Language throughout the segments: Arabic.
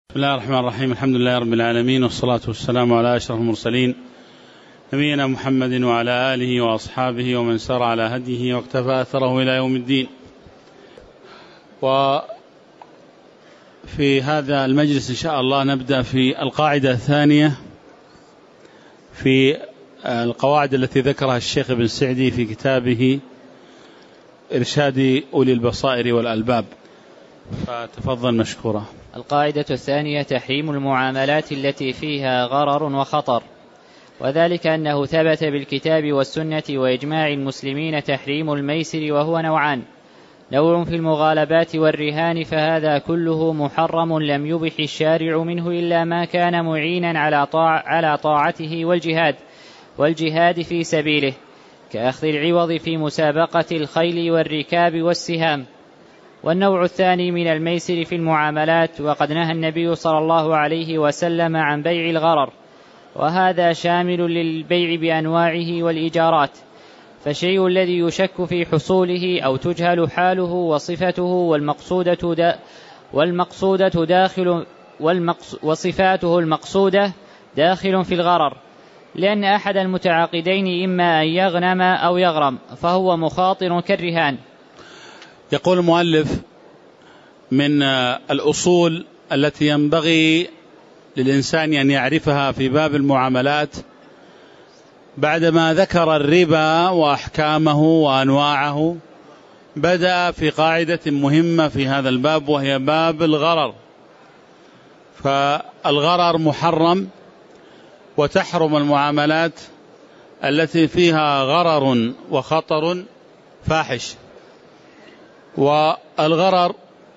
بسم الله الرحمن الرحيم. الحمد لله رب العالمين، والصلاة والسلام على أشرف المرسلين نبينا محمد وعلى آله وأصحابه ومن سار على هديه واقتفى أثره إلى يوم الدين. وفي هذا المجلس إن شاء الله نبدأ في القاعدة الثانية في القواعد التي ذكرها الشيخ ابن سعدي في كتابه إرشاد أولي البصائر والألباب، فتفضل مشكورا. القاعدة الثانية: تحريم المعاملات التي فيها غرر وخطر، وذلك أنه ثبت بالكتاب والسنة وإجماع المسلمين تحريم الميسر، وهو نوعان: نوع في المغالبات والرهان، فهذا كله محرم لم يبح الشارع منه إلا ما كان معينا على طاعته والجهاد في سبيله، كأخذ العوض في مسابقة الخيل والركاب والسهام. والنوع الثاني من الميسر في المعاملات، وقد نهى النبي صلى الله عليه وسلم عن بيع الغرر، وهذا شامل للبيع بأنواعه والإيجارات، فالشيء الذي يشك في حصوله أو تجهل حاله وصفته وصفاته المقصودة داخل في الغرر، لأن أحد المتعاقدين إما أن يغنم أو يغرم، فهو مخاطر كالرهان. يقول المؤلف: من الأصول التي ينبغي للإنسان أن يعرفها في باب المعاملات بعدما ذكر الربا وأحكامه وأنواعه، بدأ في قاعدة مهمة في هذا الباب، وهي باب الغرر. فالغرر محرم، وتحرم المعاملات التي فيها غرر وخطر فاحش. والغرر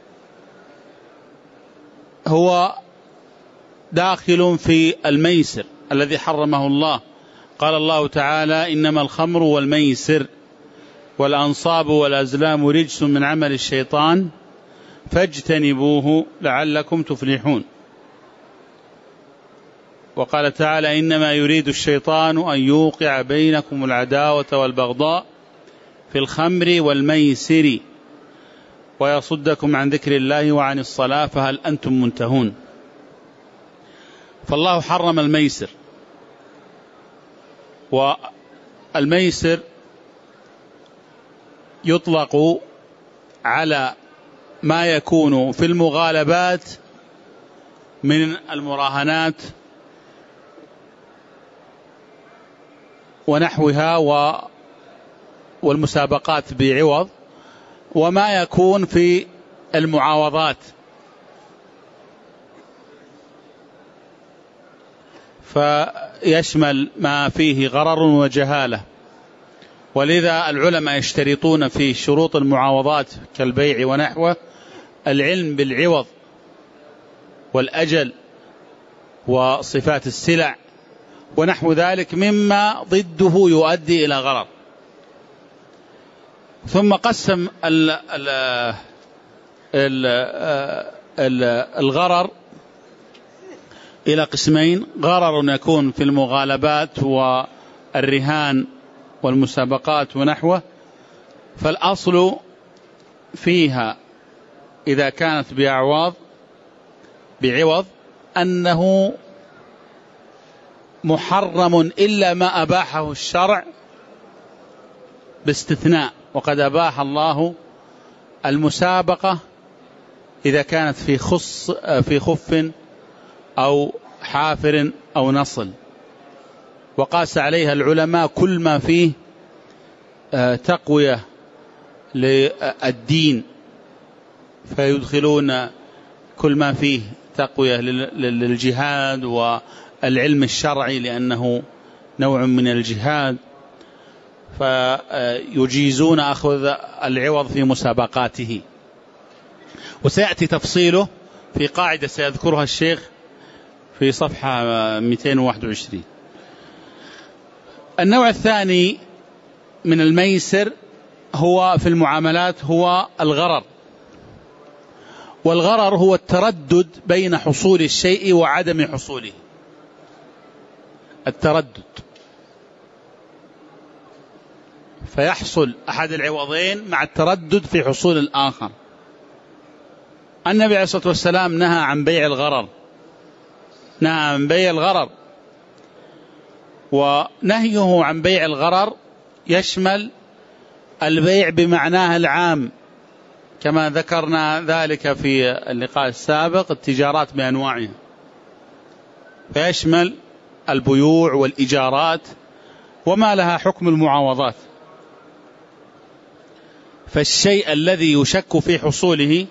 هو داخل في الميسر الذي حرمه الله. قال الله تعالى: إنما الخمر والميسر والأنصاب والأزلام رجس من عمل الشيطان فاجتنبوه لعلكم تفلحون. وقال تعالى: إنما يريد الشيطان أن يوقع بينكم العداوة والبغضاء في الخمر والميسر ويصدكم عن ذكر الله وعن الصلاة فهل أنتم منتهون. فالله حرم الميسر، والميسر يطلق على ما يكون في المغالبات من المراهنات ونحوها والمسابقات بعوض، وما يكون في المعاوضات. فيشمل ما فيه غرر وجهالة، ولذا العلماء يشترطون في شروط المعاوضات كالبيع ونحوه العلم بالعوض والأجل وصفات السلع ونحو ذلك مما ضده يؤدي إلى غرر. ثم قسم الغرر إلى قسمين: غرر يكون في المغالبات والرهان والمسابقات ونحوه، فالأصل فيها إذا كانت بعوض أنه محرم إلا ما أباحه الشرع باستثناء. وقد أباح الله المسابقة إذا كانت في خف أو حافر أو نصل، وقاس عليها العلماء كل ما فيه تقوية للدين، فيدخلون كل ما فيه تقوية للجهاد والعلم الشرعي لأنه نوع من الجهاد، فيجيزون أخذ العوض في مسابقاته. وسيأتي تفصيله في قاعدة سيذكرها الشيخ في صفحة 221. النوع الثاني من الميسر هو في المعاملات هو الغرر. والغرر هو التردد بين حصول الشيء وعدم حصوله، التردد، فيحصل أحد العوضين مع التردد في حصول الآخر. النبي عليه الصلاة والسلام نهى عن بيع الغرر، نهى عن بيع الغرر، ونهيه عن بيع الغرر يشمل البيع بمعناه العام كما ذكرنا ذلك في اللقاء السابق، التجارات بأنواعها، فيشمل البيوع والإيجارات وما لها حكم المعاوضات. فالشيء الذي يشك في حصوله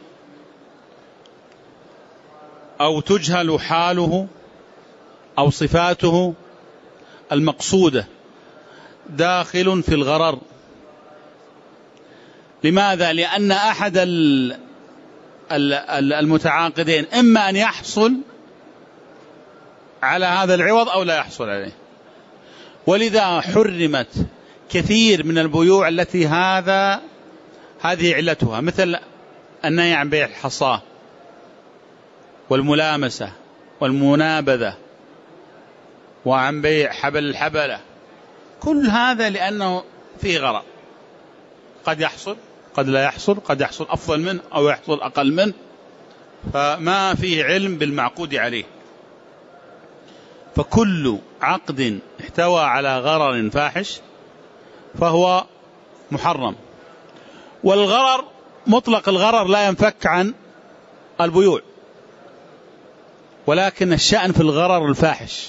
أو تجهل حاله أو صفاته المقصودة داخل في الغرر. لماذا؟ لأن أحد المتعاقدين إما أن يحصل على هذا العوض أو لا يحصل عليه، ولذا حرمت كثير من البيوع التي هذه علتها، مثل النهي عن بيع الحصاة والملامسة والمنابذة وعن بيع حبل الحبلة، كل هذا لأنه فيه غرر، قد يحصل قد لا يحصل، قد يحصل أفضل منه أو يحصل أقل منه، فما فيه علم بالمعقود عليه. فكل عقد احتوى على غرر فاحش فهو محرم. والغرر مطلق الغرر لا ينفك عن البيوع، ولكن الشأن في الغرر الفاحش.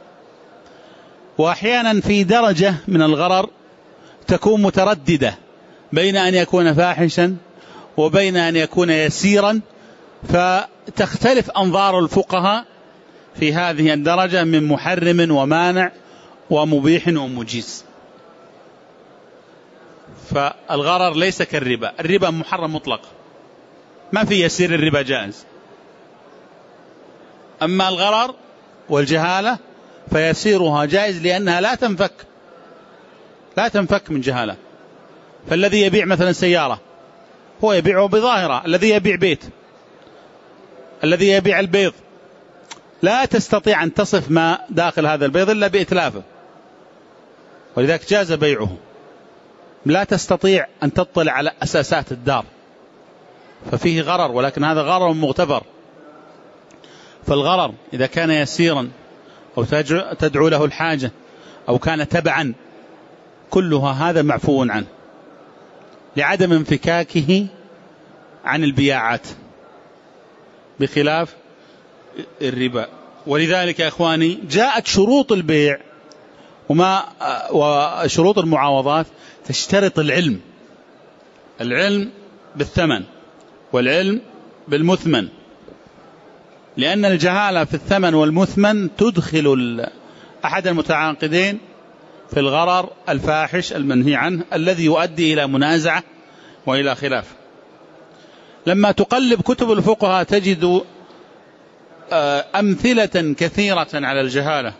وأحيانا في درجة من الغرر تكون مترددة بين أن يكون فاحشا وبين أن يكون يسيرا، فتختلف أنظار الفقهاء في هذه الدرجة من محرم ومانع ومبيح ومجيز. فالغرر ليس كالربا، الربا محرم مطلق، ما في يسير الربا جائز. أما الغرر والجهالة فيسيرها جائز لأنها لا تنفك من جهالة. فالذي يبيع مثلا سيارة هو يبيعه بظاهرة، الذي يبيع بيت، الذي يبيع البيض لا تستطيع أن تصف ما داخل هذا البيض إلا بإتلافه، ولذلك جاز بيعه. لا تستطيع أن تطلع على أساسات الدار، ففيه غرر، ولكن هذا غرر مغتفر. فالغرر إذا كان يسيرا أو تدعو له الحاجة أو كان تبعا، كلها هذا معفو عنه لعدم انفكاكه عن البياعات، بخلاف الربا. ولذلك يا إخواني جاءت شروط البيع وشروط المعاوضات تشترط العلم بالثمن والعلم بالمثمن، لأن الجهالة في الثمن والمثمن تدخل أحد المتعاقدين في الغرر الفاحش المنهي عنه الذي يؤدي إلى منازعة وإلى خلاف. لما تقلب كتب الفقهاء تجد أمثلة كثيرة على الجهالة،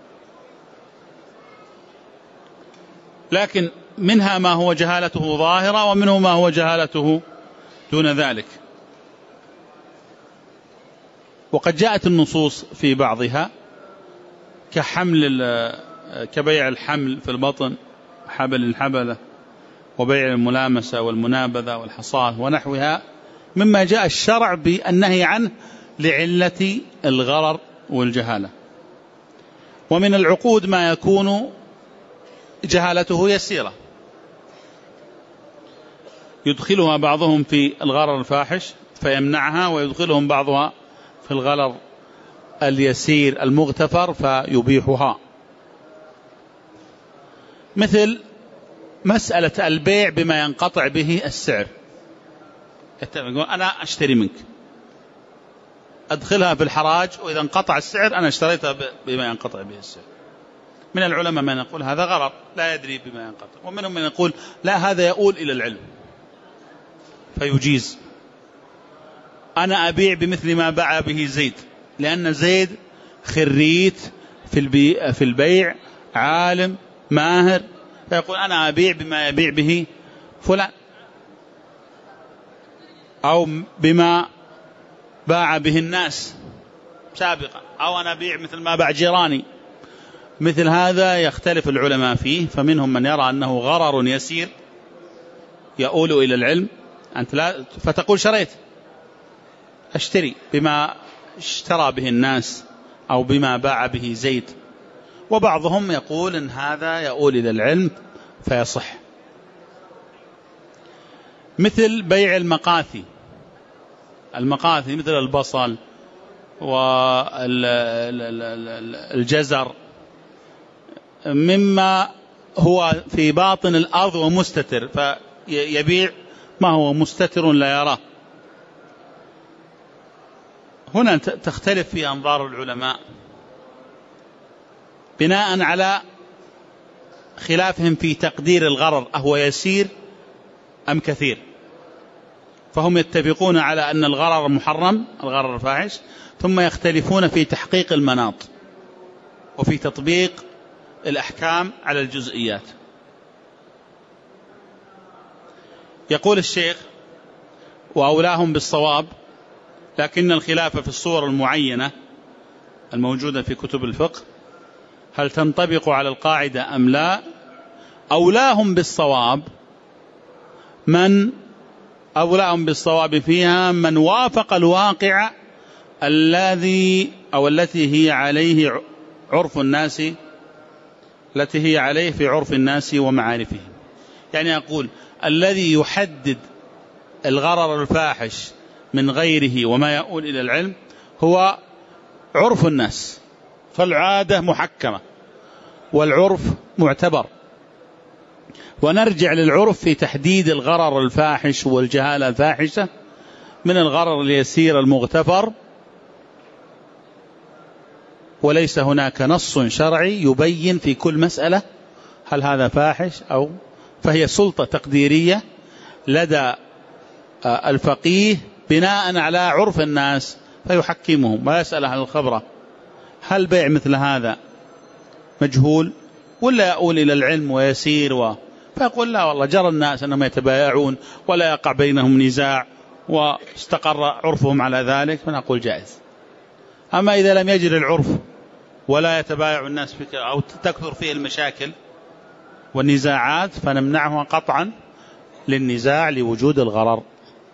لكن منها ما هو جهالته ظاهرة ومنه ما هو جهالته دون ذلك. وقد جاءت النصوص في بعضها كبيع الحمل في البطن، حبل الحبلة، وبيع الملامسة والمنابذة والحصاة ونحوها، مما جاء الشرع بالنهي عنه لعلة الغرر والجهالة. ومن العقود ما يكون جهالته يسيرة يدخلها بعضهم في الغرر الفاحش فيمنعها، ويدخلهم بعضها في الغرر اليسير المغتفر فيبيحها، مثل مسألة البيع بما ينقطع به السعر. يقول أنا أشتري منك، أدخلها في الحراج، وإذا انقطع السعر أنا اشتريتها بما ينقطع به السعر. من العلماء من يقول هذا غرر لا يدري بما ينقطع، ومنهم من يقول لا، هذا يؤول إلى العلم فيجيز. أنا أبيع بمثل ما باع به زيد، لأن زيد خريت في البيع، عالم ماهر، فيقول أنا أبيع بما يبيع به فلان، أو بما باع به الناس سابقا، أو أنا أبيع مثل ما باع جيراني. مثل هذا يختلف العلماء فيه، فمنهم من يرى أنه غرر يسير يؤول إلى العلم. أنت لا فتقول شريت، أشتري بما اشترى به الناس أو بما باع به زيد. وبعضهم يقول إن هذا يؤول إلى العلم فيصح، مثل بيع المقاثي مثل البصل والجزر، مما هو في باطن الأرض ومستتر، فيبيع ما هو مستتر لا يراه. هنا تختلف في أنظار العلماء بناء على خلافهم في تقدير الغرر، أهو يسير أم كثير. فهم يتفقون على أن الغرر محرم، الغرر فاحش، ثم يختلفون في تحقيق المناط وفي تطبيق الأحكام على الجزئيات. يقول الشيخ: وأولاهم بالصواب، لكن الخلاف في الصور المعينة الموجودة في كتب الفقه هل تنطبق على القاعدة أم لا. أولاهم بالصواب فيها من وافق الواقع الذي أو التي هي عليه عرف الناس، التي هي عليه في عرف الناس ومعارفهم. يعني أقول الذي يحدد الغرر الفاحش من غيره وما يؤول إلى العلم هو عرف الناس، فالعادة محكمة والعرف معتبر، ونرجع للعرف في تحديد الغرر الفاحش والجهالة الفاحشة من الغرر اليسير المغتفر، وليس هناك نص شرعي يبين في كل مسألة هل هذا فاحش أو، فهي سلطة تقديرية لدى الفقيه بناء على عرف الناس فيحكمهم ويسأل عن الخبرة هل بيع مثل هذا مجهول ولا يؤول إلى العلم ويسير فيقول لا والله جرى الناس أنهم يتبايعون ولا يقع بينهم نزاع واستقر عرفهم على ذلك، فنقول جائز. أما إذا لم يجري العرف ولا يتبايع الناس أو تكثر فيه المشاكل والنزاعات فنمنعه قطعا للنزاع لوجود الغرر.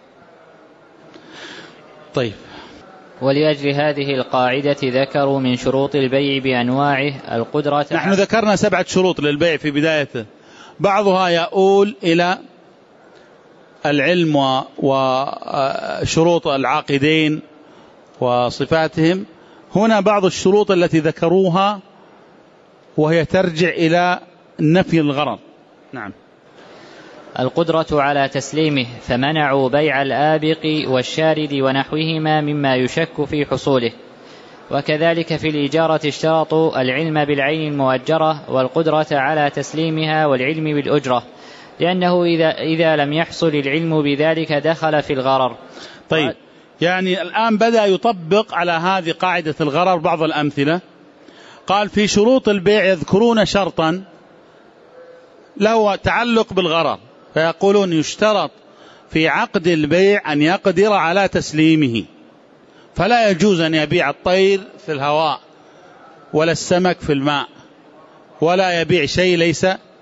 طيب، ولأجل هذه القاعدة ذكروا من شروط البيع بأنواعه القدرة. نحن ذكرنا 7 شروط للبيع في بدايته، بعضها يؤول إلى العلم وشروط العاقدين وصفاتهم. هنا بعض الشروط التي ذكروها وهي ترجع إلى نفي الغرر. نعم. القدرة على تسليمه، فمنعوا بيع الآبق والشارد ونحوهما مما يشك في حصوله. وكذلك في الإجارة اشترطوا العلم بالعين المؤجرة والقدرة على تسليمها والعلم بالأجرة، لأنه إذا لم يحصل العلم بذلك دخل في الغرر. طيب، يعني الآن بدأ يطبق على هذه قاعدة الغرر بعض الأمثلة. قال في شروط البيع يذكرون شرطا له تعلق بالغرر، فيقولون يشترط في عقد البيع أن يقدر على تسليمه، فلا يجوز أن يبيع الطير في الهواء ولا السمك في الماء ولا يبيع شيء ليس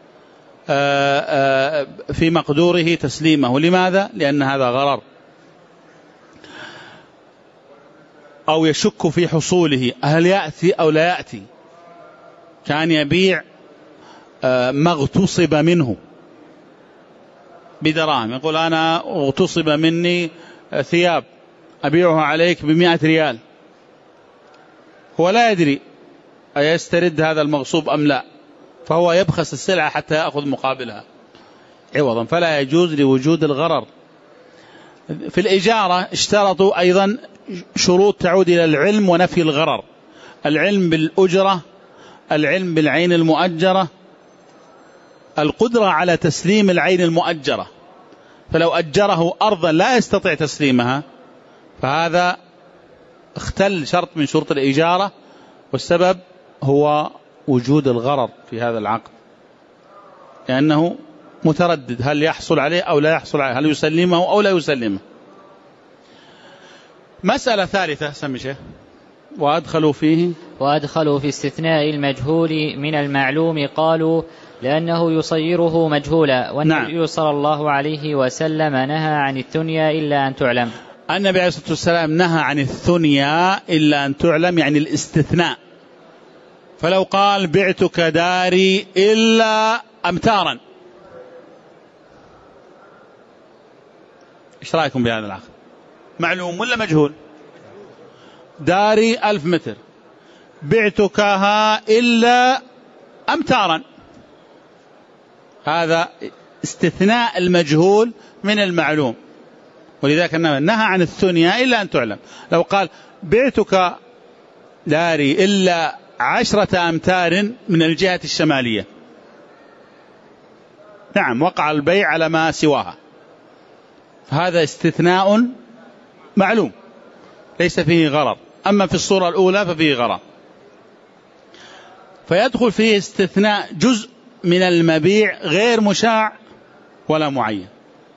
في مقدوره تسليمه. لماذا؟ لأن هذا غرر، أو يشك في حصوله هل يأتي أو لا يأتي. كان يبيع ما اغتصب منه بدراهم، يقول أنا اغتصب مني ثياب أبيعها عليك ب100 ريال، هو لا يدري أيسترد هذا المغصوب أم لا، فهو يبخس السلعة حتى يأخذ مقابلها عوضا، فلا يجوز لوجود الغرر. في الإجارة اشترطوا أيضا شروط تعود إلى العلم ونفي الغرر: العلم بالأجرة، العلم بالعين المؤجرة، القدرة على تسليم العين المؤجرة، فلو أجره أرضا لا يستطيع تسليمها فهذا اختل شرط من شروط الإجارة، والسبب هو وجود الغرر في هذا العقد، لأنه متردد هل يحصل عليه أو لا يحصل عليه، هل يسلمه أو لا يسلمه. مسألة ثالثة سمي شيخ. وأدخلوا في استثناء المجهول من المعلوم، قالوا لأنه يصيره مجهولا، والنبي صلى الله عليه وسلم نهى عن الثنيا إلا أن تعلم. النبي عليه الصلاة والسلام نهى عن الثنيا إلا أن تعلم، يعني الاستثناء. فلو قال بعتك داري إلا أمتارا، إيش رأيكم بهذا العقد؟ معلوم ولا مجهول؟ داري 1000 متر، بعتكها إلا أمتارا، هذا استثناء المجهول من المعلوم، ولذلك نهى عن الثنيا إلا أن تعلم. لو قال بعتك داري إلا 10 أمتار من الجهة الشمالية، نعم وقع البيع على ما سواها، هذا استثناء معلوم ليس فيه غرر. أما في الصورة الأولى ففيه غرر، فيدخل فيه استثناء جزء من المبيع غير مشاع ولا معين،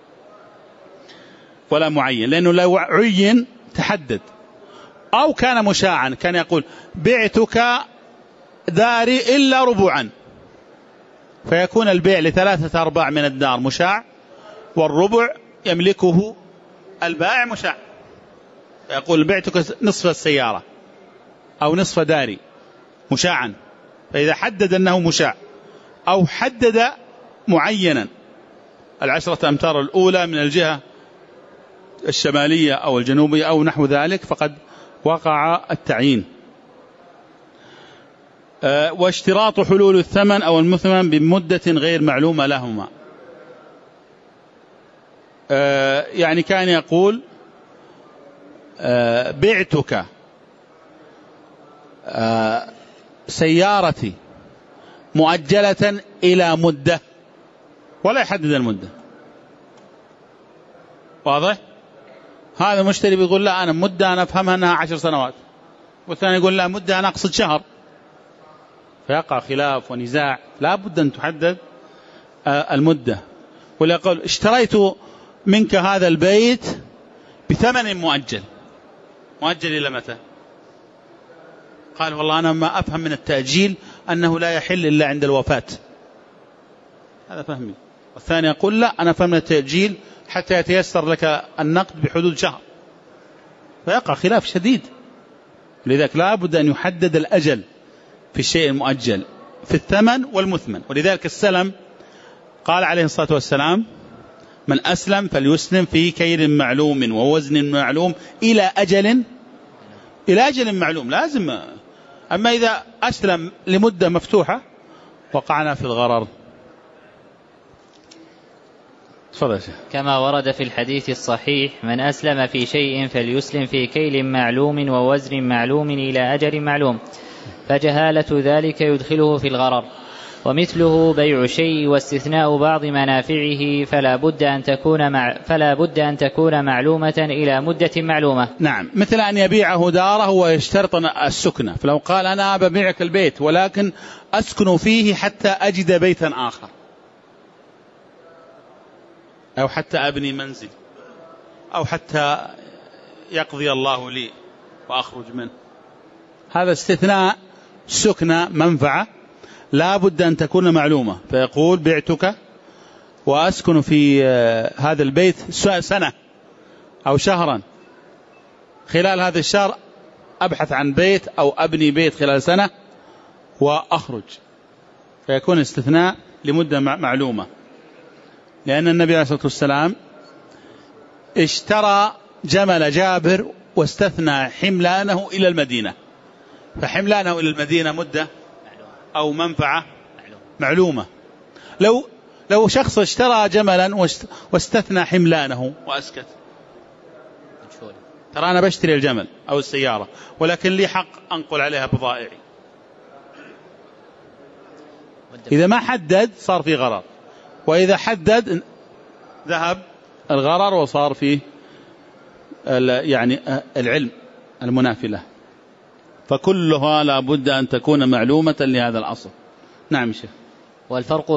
لأنه لو عين تحدد، أو كان مشاعا كان يقول بعتك داري إلا ربعا، فيكون البيع ل3/4 من الدار مشاع، والربع يملكه البائع مشاع، يقول بعتك نصف السيارة أو نصف داري مشاعا. فإذا حدد أنه مشاع أو حدد معينا 10 أمتار الأولى من الجهة الشمالية أو الجنوبية أو نحو ذلك، فقد وقع التعيين. واشتراط حلول الثمن أو المثمن بمدة غير معلومة لهما، يعني كان يقول بعتك سيارتي مؤجلة إلى مدة، ولا يحدد المدة، واضح؟ هذا المشتري بيقول لا أنا مدة أنا أفهمها أنها 10 سنوات، والثاني يقول لا مدة أنا أقصد شهر، فيقع خلاف ونزاع. لا بد أن تحدد المدة. ولا يقول اشتريت منك هذا البيت بثمن مؤجل إلى متى؟ قال والله أنا ما أفهم من التأجيل أنه لا يحل إلا عند الوفاة، هذا فهمي. والثاني يقول لا أنا فهم من التأجيل حتى يتيسر لك النقد بحدود شهر، فيقع خلاف شديد. لذلك لا بد أن يحدد الأجل في الشيء المؤجل في الثمن والمثمن. ولذلك السلم قال عليه الصلاة والسلام من أسلم فليسلم في كيل معلوم ووزن معلوم إلى أجل معلوم، لازم. أما إذا أسلم لمدة مفتوحة وقعنا في الغرر. تفضل. كما ورد في الحديث الصحيح من أسلم في شيء فليسلم في كيل معلوم ووزن معلوم إلى أجل معلوم، فجهالة ذلك يدخله في الغرر. ومثله بيع شيء واستثناء بعض منافعه فلا بد أن تكون معلومة إلى مدة معلومة. نعم، مثل أن يبيعه داره ويشترط السكنة، فلو قال أنا ببيعك البيت ولكن أسكن فيه حتى أجد بيتا آخر، أو حتى أبني منزل، أو حتى يقضي الله لي وأخرج منه، هذا استثناء سكنة منفعة لا بد أن تكون معلومة. فيقول بعتك وأسكن في هذا البيت سنة أو شهرا، خلال هذا الشهر أبحث عن بيت أو أبني بيت خلال سنة وأخرج، فيكون استثناء لمدة معلومة. لأن النبي عليه الصلاة والسلام اشترى جمل جابر واستثنى حملانه إلى المدينة، فحملانه إلى المدينة مدة أو منفعة معلومة. لو شخص اشترى جملا واستثنى حملانه وأسكت، ترى أنا بشتري الجمل أو السيارة ولكن لي حق أنقل عليها بضائعي، إذا ما حدد صار في غرر، وإذا حدد ذهب الغرر وصار فيه يعني العلم المنافي له. فكلها لا بد أن تكون معلومة لهذا الأصل. نعم شيخ. والفرق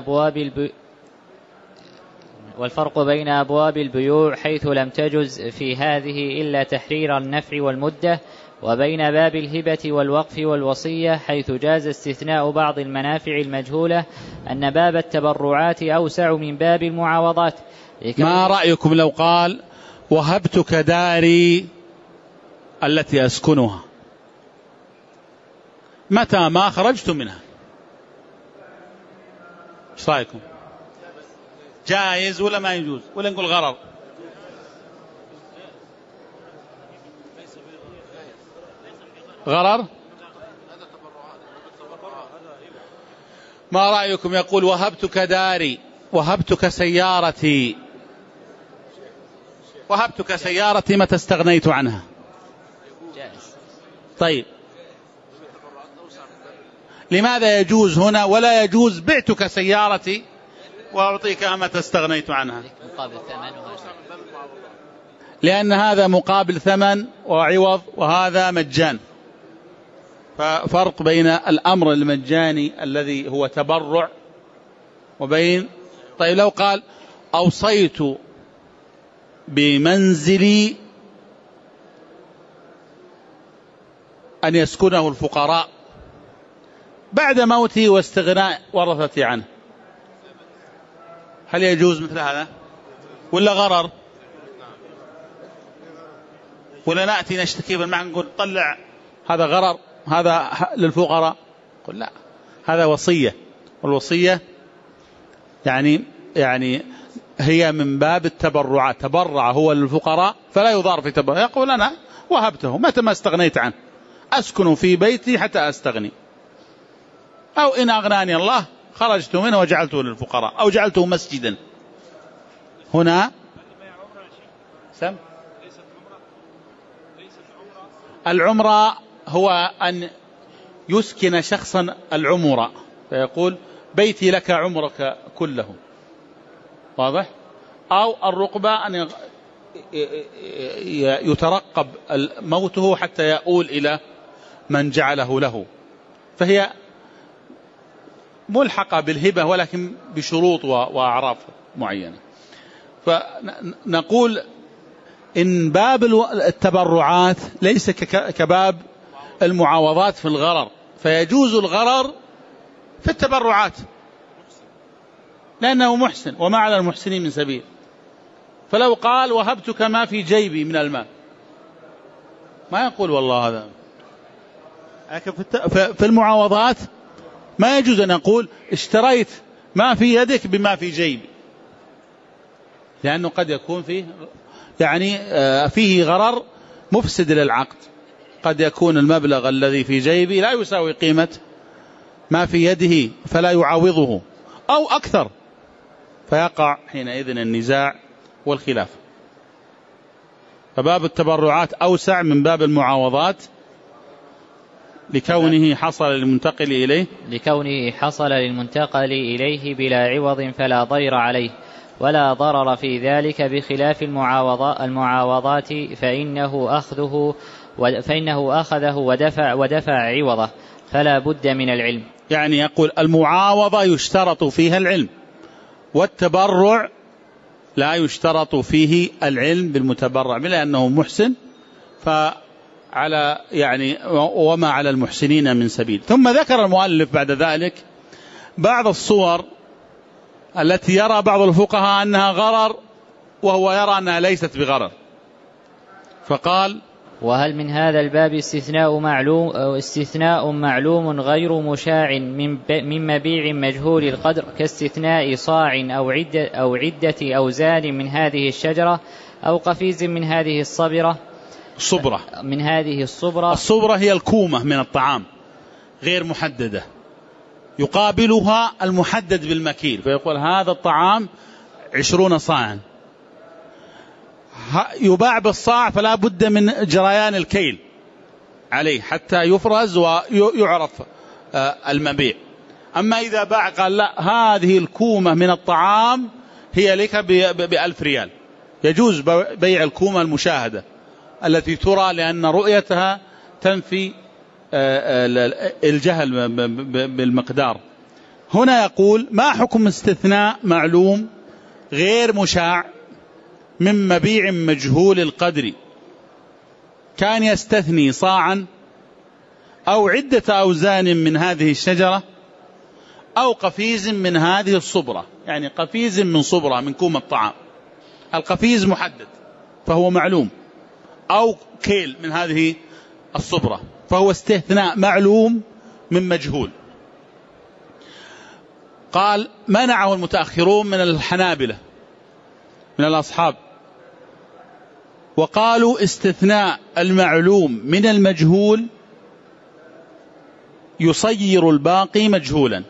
بين أبواب البيوع حيث لم تجز في هذه إلا تحرير النفع والمدة، وبين باب الهبة والوقف والوصية حيث جاز استثناء بعض المنافع المجهولة، أن باب التبرعات أوسع من باب المعاوضات. ما رأيكم لو قال وهبتك داري التي أسكنها متى ما خرجت منها. ايش رايكم؟ جائز ولا ما يجوز ولا نقول غرر؟ غرر. ما رأيكم؟ يقول وهبتك داري، وهبتك سيارتي، وهبتك سيارتي متى استغنيت عنها. طيب لماذا يجوز هنا ولا يجوز بعتك سيارتي وأعطيك متى استغنيت عنها؟ لأن هذا مقابل ثمن وعوض وهذا مجان، ففرق بين الأمر المجاني الذي هو تبرع وبين. طيب لو قال أوصيت بمنزلي أن يسكنه الفقراء بعد موتي واستغناء ورثتي عنه، هل يجوز مثل هذا ولا غرر؟ ولا نأتي نشتكي بالمعنى نقول طلع هذا غرر هذا للفقراء؟ قل لا، هذا وصية، والوصية يعني هي من باب التبرعات، تبرع هو للفقراء فلا يضار في تبرع، يقول أنا وهبته متى ما استغنيت عنه، أسكن في بيتي حتى أستغني، أو إن أغناني الله خرجت منه وجعلته للفقراء أو جعلته مسجدا. هنا سم العمرة هو أن يسكن شخصا العمرة، فيقول بيتي لك عمرك كله، واضح؟ أو الرقبة أن يترقب موته حتى يؤول إلى من جعله له، فهي ملحقة بالهبة ولكن بشروط وأعراف معينة. فنقول إن باب التبرعات ليس كباب المعاوضات في الغرر، فيجوز الغرر في التبرعات لأنه محسن وما على المحسنين من سبيل. فلو قال وهبتك ما في جيبي من المال ما يقول والله هذا. لكن في المعاوضات ما يجوز أن أقول اشتريت ما في يدك بما في جيبي، لأنه قد يكون فيه فيه غرر مفسد للعقد، قد يكون المبلغ الذي في جيبي لا يساوي قيمة ما في يده فلا يعاوضه أو أكثر، فيقع حينئذ النزاع والخلاف. فباب التبرعات أوسع من باب المعاوضات لكونه حصل للمنتقل إليه بلا عوض فلا ضير عليه ولا ضرر في ذلك، بخلاف المعاوضات فإنه أخذه ودفع عوضه فلا بد من العلم. يعني يقول المعاوضة يشترط فيها العلم، والتبرع لا يشترط فيه العلم بالمتبرع لأنه محسن، فعلى وما على المحسنين من سبيل. ثم ذكر المؤلف بعد ذلك بعض الصور التي يرى بعض الفقهاء أنها غرر وهو يرى أنها ليست بغرر، فقال وهل من هذا الباب استثناء معلوم غير مشاع من مبيع مجهول القدر، كاستثناء صاع أو عدة أوزان من هذه الشجرة، أو قفيز من هذه الصبرة. الصبرة هي الكومة من الطعام غير محددة، يقابلها المحدد بالمكيل، فيقول هذا الطعام 20 صاعا، يباع بالصاع فلا بد من جريان الكيل عليه حتى يفرز ويعرف المبيع. أما إذا باع قال لا هذه الكومة من الطعام هي لك ب1000 ريال، يجوز بيع الكومة المشاهدة التي ترى لأن رؤيتها تنفي الجهل بالمقدار. هنا يقول ما حكم استثناء معلوم غير مشاع من مبيع مجهول القدر، كان يستثني صاعا أو عدة أوزان من هذه الشجرة أو قفيز من هذه الصبرة، يعني قفيز من صبرة من كوم الطعام، القفيز محدد فهو معلوم، أو كيل من هذه الصبرة، فهو استثناء معلوم من مجهول. قال منعه المتأخرون من الحنابلة من الأصحاب، وقالوا استثناء المعلوم من المجهول يصير الباقي مجهولا.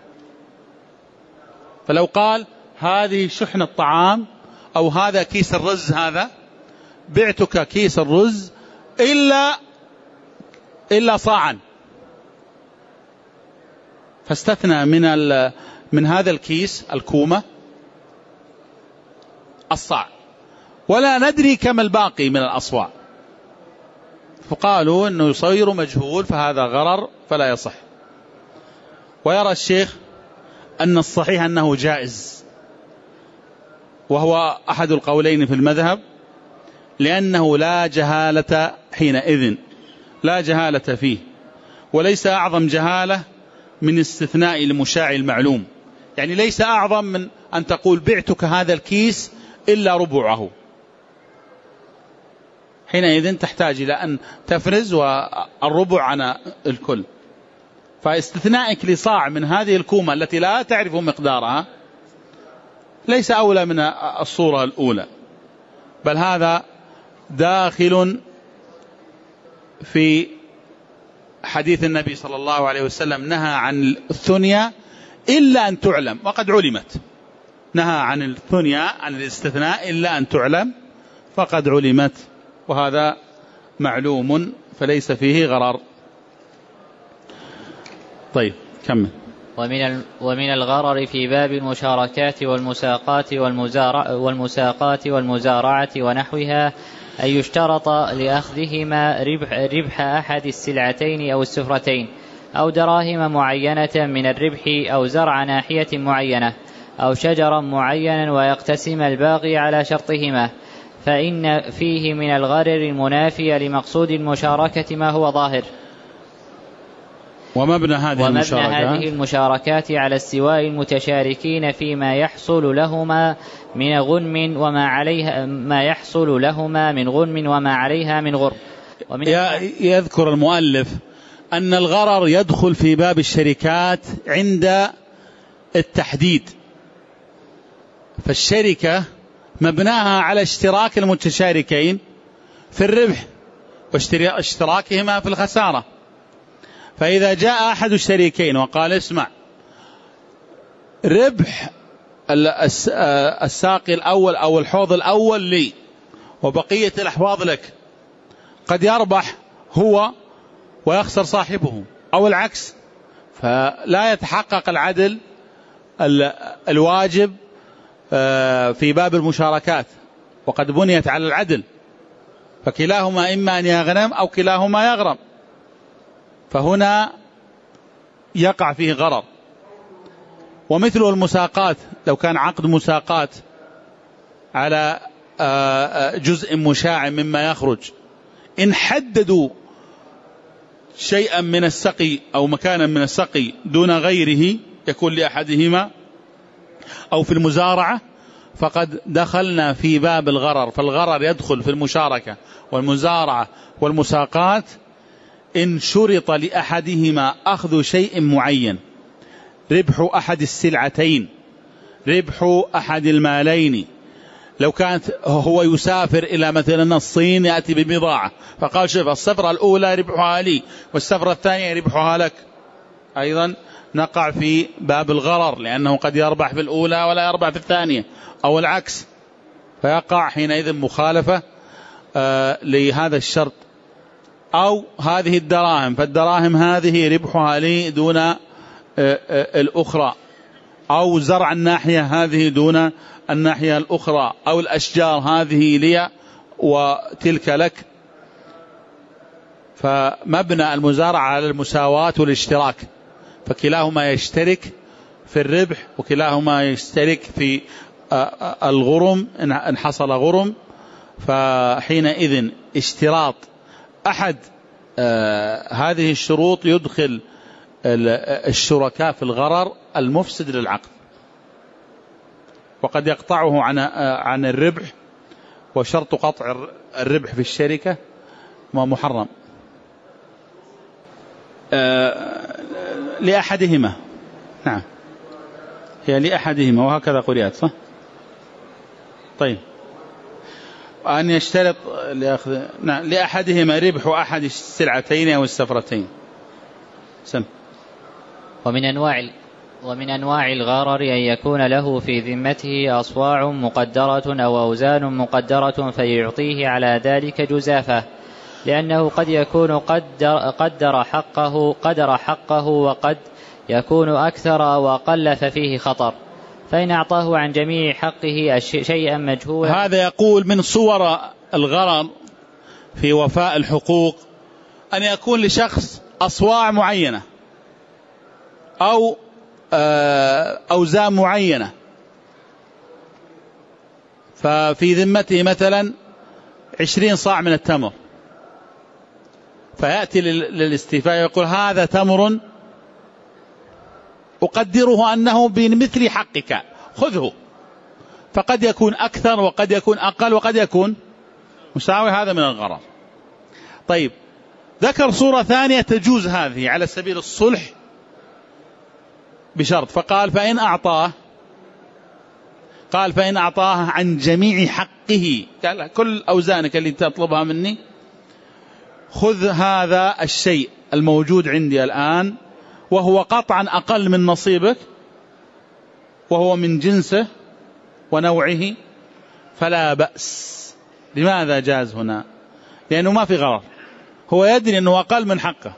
فلو قال هذه شحنة طعام أو هذا كيس الرز، هذا بعتك كيس الرز إلا صاعا، فاستثنى من هذا الكيس الكومة الصاع، ولا ندري كم الباقي من الأصواع، فقالوا أنه يصير مجهول فهذا غرر فلا يصح. ويرى الشيخ أن الصحيح أنه جائز، وهو أحد القولين في المذهب، لأنه لا جهالة حينئذ، لا جهالة فيه، وليس أعظم جهالة من استثناء المشاع المعلوم. يعني ليس أعظم من أن تقول بعتك هذا الكيس إلا ربعه، حينئذ تحتاج إلى أن تفرز والربع عن الكل. فاستثنائك لصاع من هذه الكومة التي لا تعرف مقدارها ليس أولى من الصورة الأولى، بل هذا داخل في حديث النبي صلى الله عليه وسلم نهى عن الثنيا إلا أن تعلم، وقد علمت. نهى عن الثنيا، عن الاستثناء، إلا أن تعلم فقد علمت، وهذا معلوم فليس فيه غرر. طيب كمل. ومن الغرر في باب المشاركات والمساقات والمزارعة ونحوها أن يشترط لأخذهما ربح أحد السلعتين أو السفرتين، أو دراهم معينة من الربح، أو زرع ناحية معينة، أو شجرا معينا، ويقتسم الباقي على شرطهما، فإن فيه من الغرر المنافي لمقصود المشاركة ما هو ظاهر. ومبنى هذه المشاركات على استواء المتشاركين فيما يحصل لهما من غنم وما عليها ما يحصل لهما من غنم وما عليها من غرم. يذكر المؤلف أن الغرر يدخل في باب الشركات عند التحديد، فالشركة مبناها على اشتراك المتشاركين في الربح واشتراكهما في الخسارة. فإذا جاء أحد الشريكين وقال اسمع، ربح الساقي الأول أو الحوض الأول لي وبقية الأحواض لك، قد يربح هو ويخسر صاحبه، أو العكس، فلا يتحقق العدل الواجب في باب المشاركات، وقد بنيت على العدل، فكلاهما إما أن يغنم أو كلاهما يغرم، فهنا يقع فيه غرر. ومثل المساقات، لو كان عقد مساقات على جزء مشاع مما يخرج، إن حددوا شيئا من السقي أو مكانا من السقي دون غيره يكون لأحدهما، أو في المزارعة، فقد دخلنا في باب الغرر. فالغرر يدخل في المشاركة والمزارعة والمساقات إن شرط لأحدهما أخذ شيء معين، ربح أحد السلعتين، ربح أحد المالين. لو كانت هو يسافر إلى مثلا الصين يأتي ببضاعة، فقال شوف السفرة الأولى ربحها لي والسفرة الثانية ربحها لك، أيضا نقع في باب الغرر، لأنه قد يربح في الأولى ولا يربح في الثانية، أو العكس، فيقع حينئذ مخالفة لهذا الشرط. أو هذه الدراهم، فالدراهم هذه ربحها لي دون الأخرى، أو زرع الناحية هذه دون الناحية الأخرى، أو الأشجار هذه لي وتلك لك. فمبنى المزارعة على المساواة والاشتراك، فكلاهما يشترك في الربح وكلاهما يشترك في الغرم إن حصل غرم. فحينئذ اشتراط أحد هذه الشروط يدخل الشركاء في الغرر المفسد للعقد، وقد يقطعه عن الربح وشرط قطع الربح في الشركة محرم لأحدهما. نعم هي لأحدهما وهكذا قرئت صح. طيب أن يشترط لأحدهما ربح أحد السلعتين أو السفرتين. سم. ومن أنواع الغرر أن يكون له في ذمته أصواع مقدرة أو أوزان مقدرة فيعطيه على ذلك جزافة، لأنه قد يكون قدر حقه وقد يكون أكثر وأقل ففيه خطر، فإن أعطاه عن جميع حقه شيئا مجهولا. هذا يقول من صور الغرر في وفاء الحقوق أن يكون لشخص أصواع معينة أو أوزان معينة، ففي ذمته مثلا 20 صاع من التمر، فيأتي للاستيفاء يقول هذا تمر أقدره أنه بمثل حقك خذه، فقد يكون أكثر وقد يكون أقل وقد يكون مساوي، هذا من الغرر. طيب ذكر صورة ثانية تجوز هذه على سبيل الصلح بشرط، فقال فإن أعطاه عن جميع حقه، قال كل أوزانك اللي تطلبها مني خذ هذا الشيء الموجود عندي الآن وهو قطعا أقل من نصيبك وهو من جنسه ونوعه فلا بأس. لماذا جاز هنا؟ لأنه ما في غرر، هو يدري أنه أقل من حقه،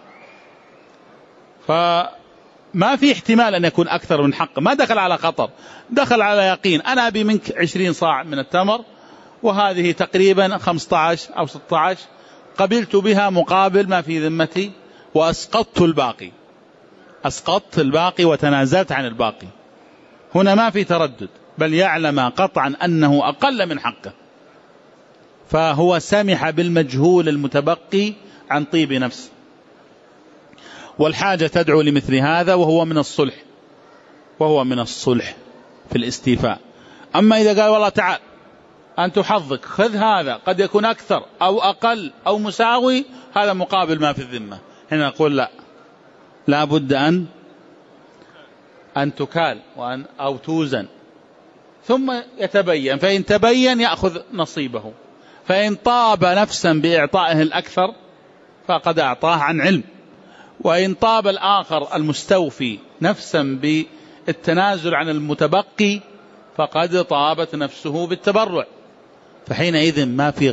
فما في احتمال أن يكون أكثر من حقه، ما دخل على خطر، دخل على يقين. أنا أبي منك 20 صاع من التمر وهذه تقريبا 15 أو 16، قبلت بها مقابل ما في ذمتي وأسقطت الباقي وتنازلت عن الباقي. هنا ما في تردد، بل يعلم قطعا أنه أقل من حقه، فهو سمح بالمجهول المتبقي عن طيب نفسه، والحاجة تدعو لمثل هذا، وهو من الصلح في الاستيفاء. أما إذا قال والله تعال أنت حظك خذ هذا، قد يكون أكثر أو أقل أو مساوي، هذا مقابل ما في الذمة، هنا نقول لا بد أن تكال أو توزن ثم يتبين، فإن تبين يأخذ نصيبه، فإن طاب نفسا بإعطائه الأكثر فقد أعطاه عن علم، وإن طاب الآخر المستوفي نفسا بالتنازل عن المتبقي فقد طابت نفسه بالتبرع، فحينئذ ما في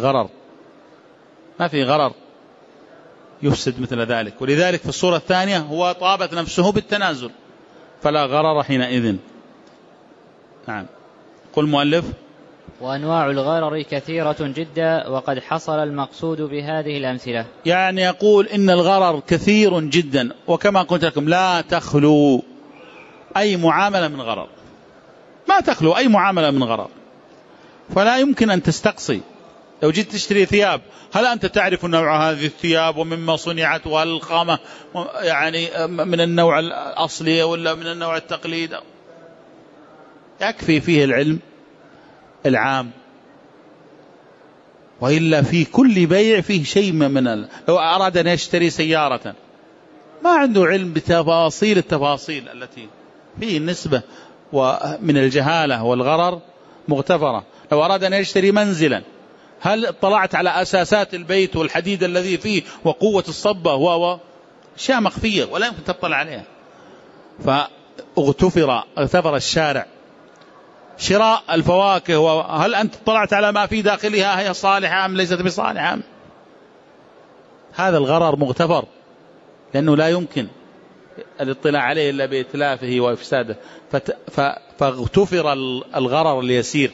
غرر يفسد مثل ذلك. ولذلك في الصورة الثانية هو طابت نفسه بالتنازل فلا غرر حينئذ. نعم. قل مؤلف وأنواع الغرر كثيرة جدا، وقد حصل المقصود بهذه الأمثلة. يعني يقول إن الغرر كثير جدا، وكما قلت لكم لا تخلو أي معاملة من غرر، ما تخلو أي معاملة من غرر، فلا يمكن أن تستقصي. لو جيت تشتري ثياب، هل أنت تعرف نوع هذه الثياب ومما صنعت والخامة يعني من النوع الأصلي ولا من النوع التقليد؟ يكفي فيه العلم العام، وإلا في كل بيع فيه شيء لو أراد أن يشتري سيارة ما عنده علم بتفاصيل التفاصيل التي فيه النسبة ومن الجهالة والغرر مغتفرة. لو أراد أن يشتري منزلا، هل اطلعت على أساسات البيت والحديد الذي فيه وقوة الصبة أشياء مخفية ولا يمكن تطلع عليها، اغتفر الشارع. شراء الفواكه، وهل أنت اطلعت على ما في داخلها، هي صالحة أم ليست بصالحة؟ هذا الغرر مغتفر، لأنه لا يمكن الاطلاع عليه إلا بإتلافه وإفساده، فاغتفر الغرر اليسير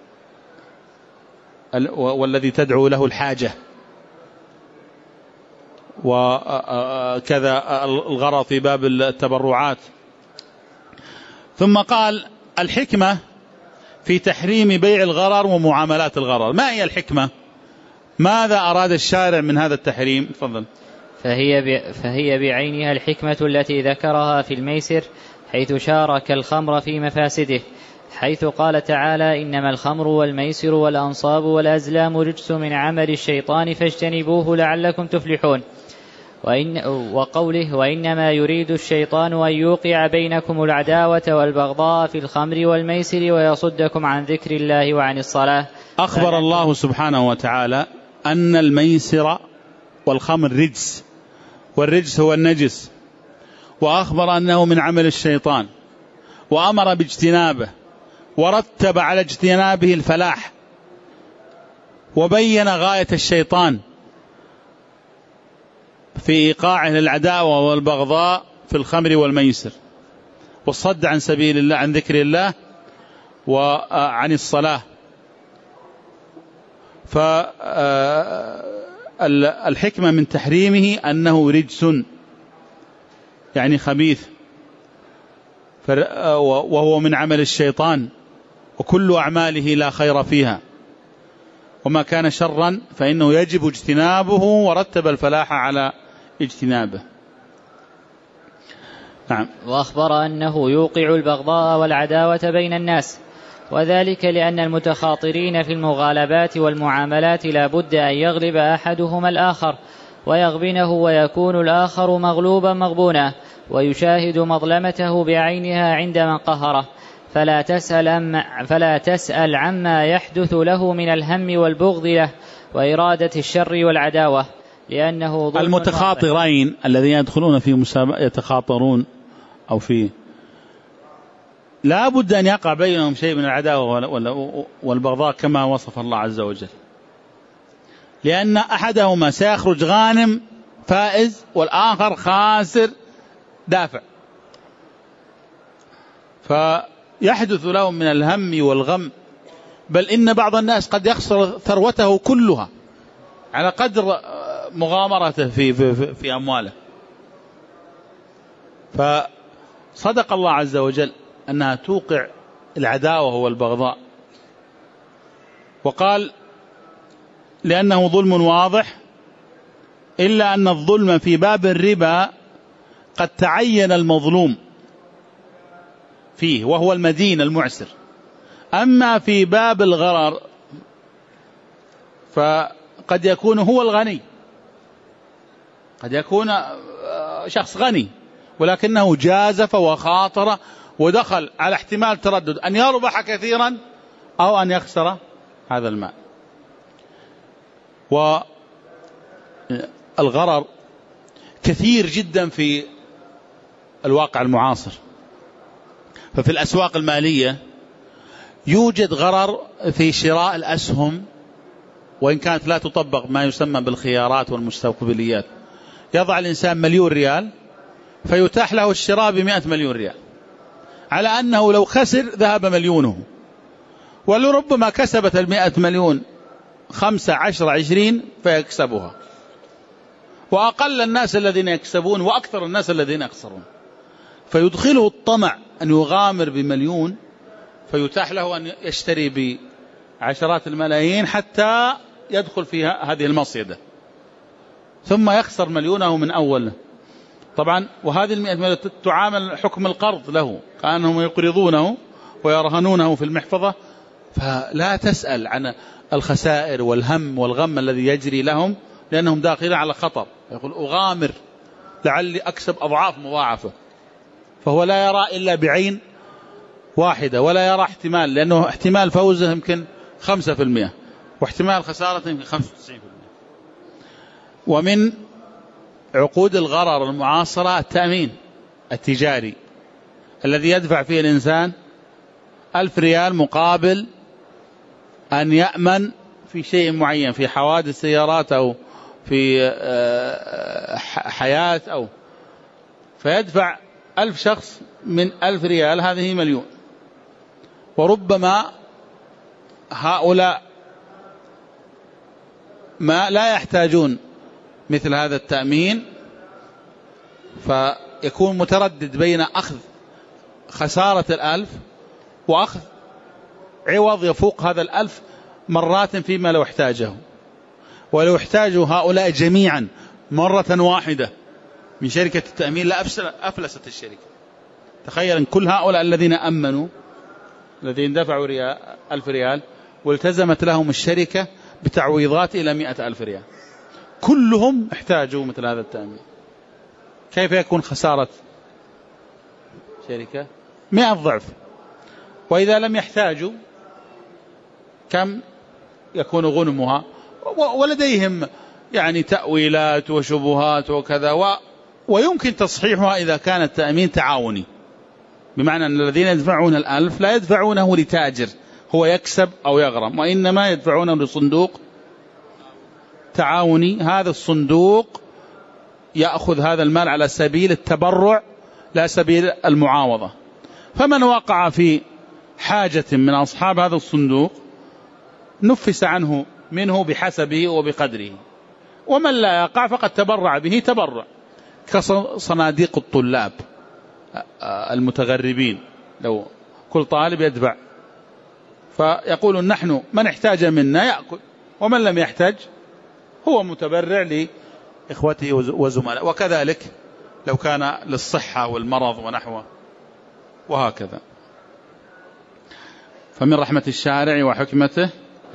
والذي تدعو له الحاجة. وكذا الغرر في باب التبرعات. ثم قال الحكمة في تحريم بيع الغرر ومعاملات الغرر. ما هي الحكمة؟ ماذا أراد الشارع من هذا التحريم؟ تفضل. فهي بعينها الحكمة التي ذكرها في الميسر، حيث شارك الخمر في مفاسده، حيث قال تعالى: إنما الخمر والميسر والأنصاب والأزلام رجس من عمل الشيطان فاجتنبوه لعلكم تفلحون. وقوله: وإنما يريد الشيطان أن يوقع بينكم العداوة والبغضاء في الخمر والميسر ويصدكم عن ذكر الله وعن الصلاة. أخبر الله سبحانه وتعالى أن الميسر والخمر رجس، والرجس هو النجس، وأخبر أنه من عمل الشيطان، وأمر باجتنابه، ورتب على اجتنابه الفلاح، وبين غاية الشيطان في إيقاعه العداوة والبغضاء في الخمر والميسر، والصد عن سبيل الله، عن ذكر الله وعن الصلاة. فالحكمة من تحريمه أنه رجس، يعني خبيث، وهو من عمل الشيطان، وكل أعماله لا خير فيها، وما كان شرا فإنه يجب اجتنابه، ورتب الفلاح على اجتنابه. نعم. وأخبر أنه يوقع البغضاء والعداوة بين الناس، وذلك لأن المتخاطرين في المغالبات والمعاملات لا بد أن يغلب أحدهما الآخر ويغبنه، ويكون الآخر مغلوبا مغبونا، ويشاهد مظلمته بعينها عند من قهره، فلا تسأل عما يحدث له من الهم والبغض له وإرادة الشر والعداوة، لأنه ظلم. المتخاطرين الذين يدخلون في مسابقة يتخاطرون أو في، لا بد أن يقع بينهم شيء من العداوة والبغضاء كما وصف الله عز وجل، لأن أحدهما سيخرج غانم فائز والآخر خاسر دافع، فيحدث لهم من الهم والغم، بل إن بعض الناس قد يخسر ثروته كلها على قدر مغامرته في أمواله. فصدق الله عز وجل أنها توقع العداوة والبغضاء، وقال: لأنه ظلم واضح، إلا أن الظلم في باب الربا قد تعين المظلوم فيه وهو المدين المعسر، أما في باب الغرر فقد يكون هو الغني، قد يكون شخص غني ولكنه جازف وخاطر ودخل على احتمال تردد أن يربح كثيرا أو أن يخسر هذا المال. والغرر كثير جدا في الواقع المعاصر، ففي الأسواق المالية يوجد غرر في شراء الأسهم، وإن كانت لا تطبق ما يسمى بالخيارات والمستقبليات. يضع الإنسان 1,000,000 ريال فيتاح له الشراء ب100 مليون ريال، على أنه لو خسر ذهب مليونه، ولربما كسبت 100 مليون 5 10 20 فيكسبها، وأقل الناس الذين يكسبون وأكثر الناس الذين يخسرون، فيدخله الطمع أن يغامر ب1,000,000 فيتاح له أن يشتري بعشرات الملايين حتى يدخل في هذه المصيدة، ثم يخسر مليونه من أوله. طبعا وهذه 100 مليون تعامل حكم القرض له، كأنهم يقرضونه ويرهنونه في المحفظة، فلا تسأل عن الخسائر والهم والغم الذي يجري لهم، لأنهم داخلين على خطر. يقول: أغامر لعلي أكسب أضعاف مضاعفة، فهو لا يرى إلا بعين واحدة، ولا يرى احتمال، لأنه احتمال فوزه يمكن 5% واحتمال خسارته يمكن 95%. ومن عقود الغرر المعاصرة التأمين التجاري الذي يدفع فيه الإنسان 1000 ريال مقابل أن يأمن في شيء معين، في حوادث سيارات أو في حياة، أو فيدفع 1000 شخص من 1000 ريال، هذه 1,000,000. وربما هؤلاء ما لا يحتاجون مثل هذا التأمين، فيكون متردد بين أخذ خسارة 1000 وأخذ عوض يفوق هذا 1000 مرات فيما لو احتاجه. ولو احتاجوا هؤلاء جميعا مرة واحدة من شركة التأمين لا أفلست الشركة. تخيل أن كل هؤلاء الذين أمنوا الذين دفعوا 1000 ريال والتزمت لهم الشركة بتعويضات إلى 100,000 ريال، كلهم احتاجوا مثل هذا التأمين. كيف يكون خسارة شركة؟ 100 ضعف. وإذا لم يحتاجوا كم يكون غنمها؟ ولديهم يعني تأويلات وشبهات وكذا، ويمكن تصحيحها إذا كان التأمين تعاوني، بمعنى أن الذين يدفعون 1000 لا يدفعونه لتاجر هو يكسب أو يغرم، وإنما يدفعونه لصندوق تعاوني. هذا الصندوق يأخذ هذا المال على سبيل التبرع لا سبيل المعاوضة. فمن وقع في حاجة من أصحاب هذا الصندوق نفس عنه منه بحسبه وبقدره، ومن لا يقع فقد تبرع به تبرع، كصناديق الطلاب المتغربين، لو كل طالب يدفع فيقولون نحن من احتاج منا يأكل، ومن لم يحتاج هو متبرع لإخوته وزملاء. وكذلك لو كان للصحة والمرض ونحوه وهكذا. فمن رحمة الشارع وحكمته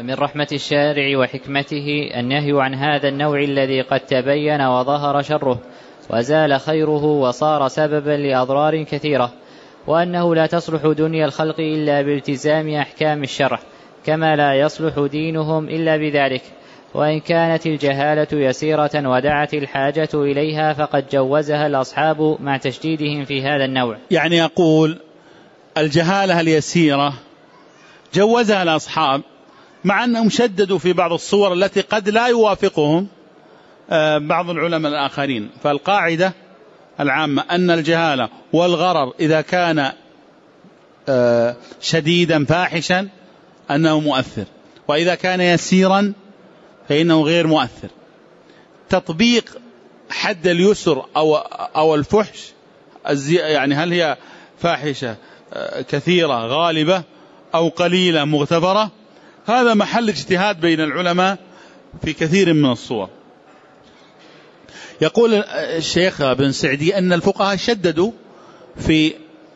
النهي عن هذا النوع الذي قد تبين وظهر شره وزال خيره وصار سببا لأضرار كثيرة، وأنه لا تصلح دنيا الخلق إلا بالتزام أحكام الشرع، كما لا يصلح دينهم إلا بذلك. وإن كانت الجهالة يسيرة ودعت الحاجة إليها فقد جوزها الأصحاب مع تشديدهم في هذا النوع. يعني يقول الجهالة اليسيرة جوزها الأصحاب، مع أنهم شددوا في بعض الصور التي قد لا يوافقهم بعض العلماء الآخرين. فالقاعدة العامة أن الجهالة والغرر إذا كان شديدا فاحشا أنه مؤثر، وإذا كان يسيرا فإنه غير مؤثر. تطبيق حد اليسر أو الفحش، يعني هل هي فاحشة كثيرة غالبة أو قليلة مغتفرة، هذا محل اجتهاد بين العلماء في كثير من الصور. يقول الشيخ بن سعدي أن الفقهاء شددوا في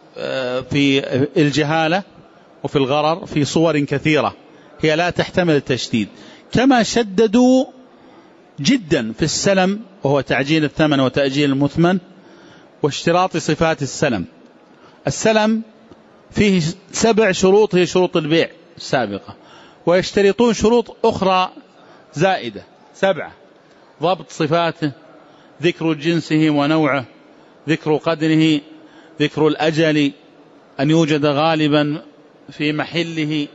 الجهالة وفي الغرر في صور كثيرة هي لا تحتمل التشديد، كما شددوا جدا في السلم، وهو تعجيل الثمن وتأجيل المثمن واشتراط صفات السلم. السلم فيه 7 شروط هي شروط البيع السابقة، ويشترطون شروط أخرى زائدة 7: ضبط صفاته، ذكر جنسه ونوعه، ذكر قدره، ذكر الأجل، أن يوجد غالبا في محله،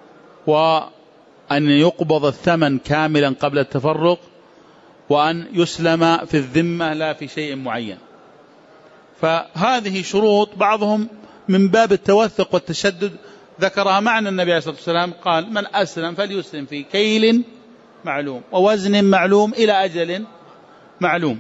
وأن يقبض الثمن كاملا قبل التفرق، وأن يسلم في الذمة لا في شيء معين. فهذه شروط بعضهم من باب التوثق والتشدد ذكرها، معنى النبي عليه الصلاة والسلام قال من أسلم فليسلم في كيل معلوم ووزن معلوم إلى أجل معلوم.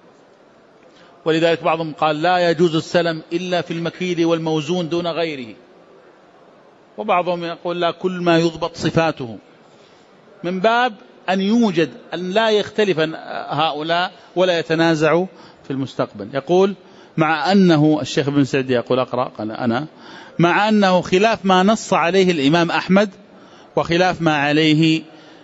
ولذلك بعضهم قال لا يجوز السلم إلا في المكيل والموزون دون غيره، وبعضهم يقول لا، كل ما يضبط صفاته، من باب أن يوجد أن لا يختلف هؤلاء ولا يتنازعوا في المستقبل. يقول مع أنه الشيخ بن سعدي يقول أقرأ، قال أنا مع أنه خلاف ما نص عليه الإمام أحمد وخلاف ما عليه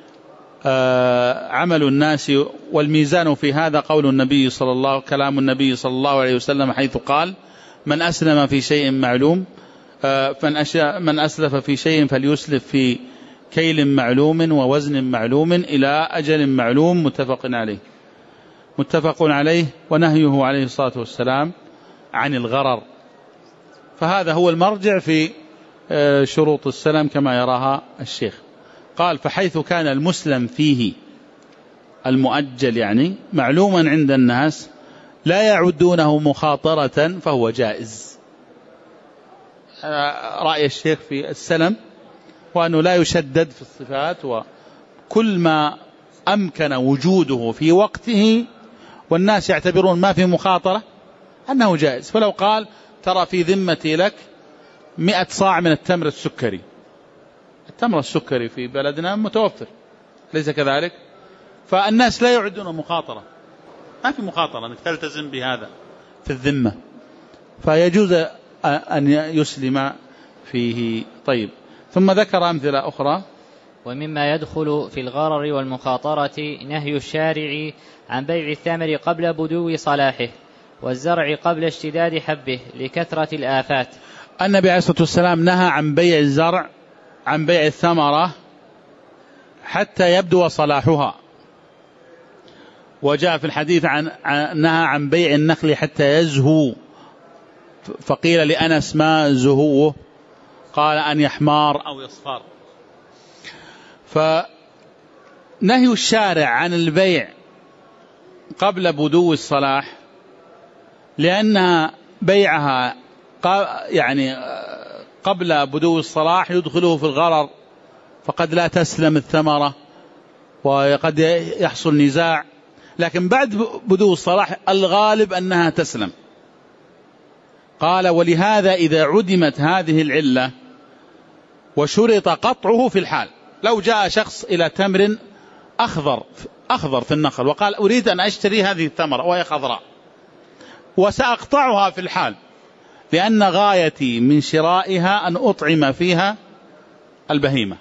عمل الناس، والميزان في هذا قول النبي كلام النبي صلى الله عليه وسلم حيث قال من أسلم في شيء معلوم من أسلف في شيء فليسلف في كيل معلوم ووزن معلوم إلى أجل معلوم، متفق عليه. ونهيه عليه الصلاة والسلام عن الغرر. فهذا هو المرجع في شروط السلم كما يراها الشيخ. قال فحيث كان المسلم فيه المؤجل يعني معلوما عند الناس لا يعدونه مخاطرة فهو جائز. رأي الشيخ في السلم وأنه لا يشدد في الصفات، وكل ما أمكن وجوده في وقته والناس يعتبرون ما في مخاطرة أنه جائز. فلو قال ترى في ذمتي لك 100 صاع من التمر السكري، التمر السكري في بلدنا متوفر ليس كذلك، فالناس لا يعدون مخاطرة، ما في مخاطرة أنك تلتزم بهذا في الذمة، فيجوز أن يسلم فيه طيب، ثم ذكر أمثلة أخرى. ومما يدخل في الغرر والمخاطرة نهي الشارع عن بيع الثمر قبل بدو صلاحه والزرع قبل اشتداد حبه لكثرة الآفات. النبي عليه الصلاة والسلام نهى عن بيع الزرع، عن بيع الثمرة حتى يبدو صلاحها، وجاء في الحديث نهى عن بيع النخل حتى يزهو، فقيل لأنس ما زهوه؟ قال أن يحمار أو يصفر. فنهي الشارع عن البيع قبل بدو الصلاح لأن بيعها يعني قبل بدو الصلاح يدخله في الغرر، فقد لا تسلم الثمرة وقد يحصل نزاع، لكن بعد بدو الصلاح الغالب أنها تسلم. قال ولهذا إذا عدمت هذه العلة وشرط قطعه في الحال، لو جاء شخص إلى تمر أخضر في النخل وقال أريد أن أشتري هذه الثمرة وهي خضراء وسأقطعها في الحال لأن غايتي من شرائها أن أطعم فيها البهيمة،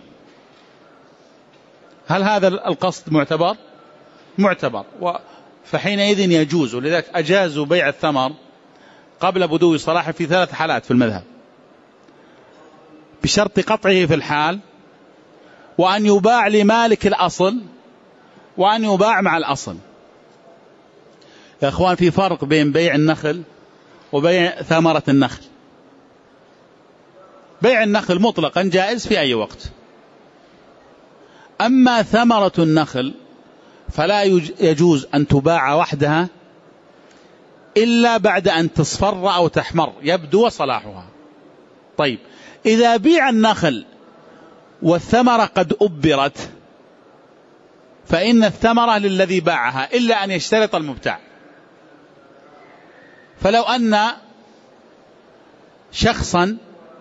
هل هذا القصد معتبر؟ معتبر، فحينئذ يجوز. ولذلك أجازوا بيع الثمر قبل بدو صلاحه في 3 حالات في المذهب، بشرط قطعه في الحال، وأن يباع لمالك الأصل، وأن يباع مع الأصل. يا أخوان في فرق بين بيع النخل وبيع ثمرة النخل. بيع النخل مطلقا جائز في أي وقت، أما ثمرة النخل فلا يجوز أن تباع وحدها إلا بعد أن تصفر أو تحمر يبدو صلاحها. طيب، إذا بيع النخل والثمرة قد أبرت فإن الثمرة للذي باعها إلا أن يشترط المبتاع. فلو أن شخصا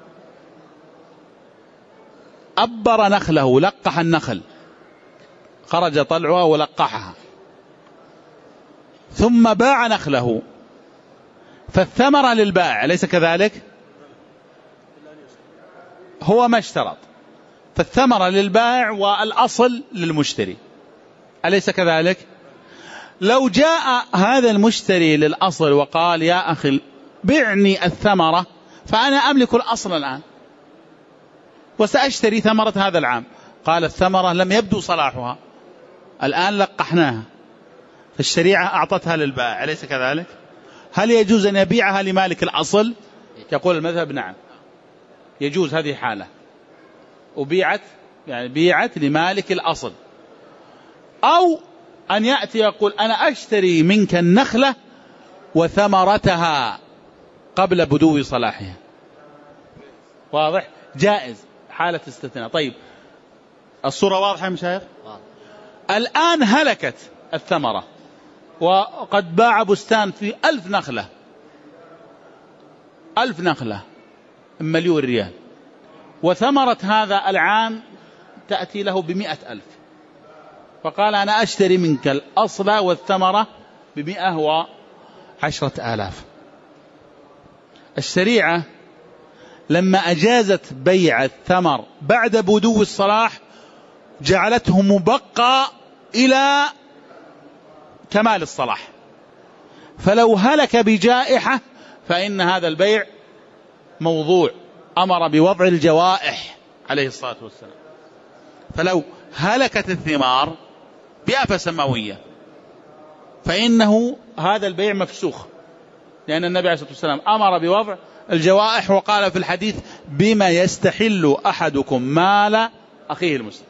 أبر نخله، لقح النخل، خرج طلعها ولقحها، ثم باع نخله، فالثمرة للبائع، أليس كذلك؟ هو ما اشترط، فالثمرة للبائع والأصل للمشتري، أليس كذلك؟ لو جاء هذا المشتري للأصل وقال يا أخي بعني الثمرة فأنا أملك الأصل الآن وسأشتري ثمرة هذا العام، قال الثمرة لم يبدو صلاحها، الآن لقحناها، فالشريعة أعطتها للبائع، أليس كذلك؟ هل يجوز أن يبيعها لمالك الأصل؟ يقول المذهب نعم، يجوز هذه حالة، وبيعت يعني بيعت لمالك الأصل. أو أن يأتي يقول أنا أشتري منك النخلة وثمرتها قبل بدو صلاحها، واضح؟ جائز، حالة استثناء. طيب، الصورة واضحة يا مشايخ؟ الآن هلكت الثمرة وقد باع بستان في 1000 نخلة، 1000 نخلة 1,000,000 ريال، وثمرة هذا العام تأتي له ب100,000، فقال أنا أشتري منك الأصل والثمرة ب110,000. الشريعة لما أجازت بيع الثمر بعد بدو الصلاح جعلته مبقى إلى كمال الصلاح، فلو هلك بجائحة فإن هذا البيع موضوع، أمر بوضع الجوائح عليه الصلاة والسلام. فلو هلكت الثمار بآفة سماوية فإنه هذا البيع مفسوخ، لأن النبي عليه الصلاة والسلام أمر بوضع الجوائح، وقال في الحديث بما يستحل أحدكم مال أخيه المسلم.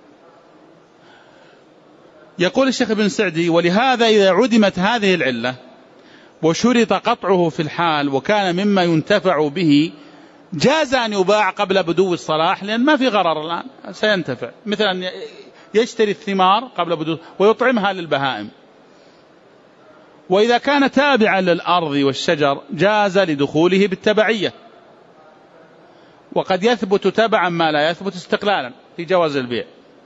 يقول الشيخ ابن سعدي ولهذا إذا عدمت هذه العلة وشرط قطعه في الحال وكان مما ينتفع به جاز أن يباع قبل بدو الصلاح، لأن ما في غرر الآن سينتفع، مثلا يشتري الثمار قبل بدو ويطعمها للبهائم. وإذا كان تابعا للأرض والشجر جاز لدخوله بالتبعية، وقد يثبت تبعا ما لا يثبت استقلالا في جواز البيع.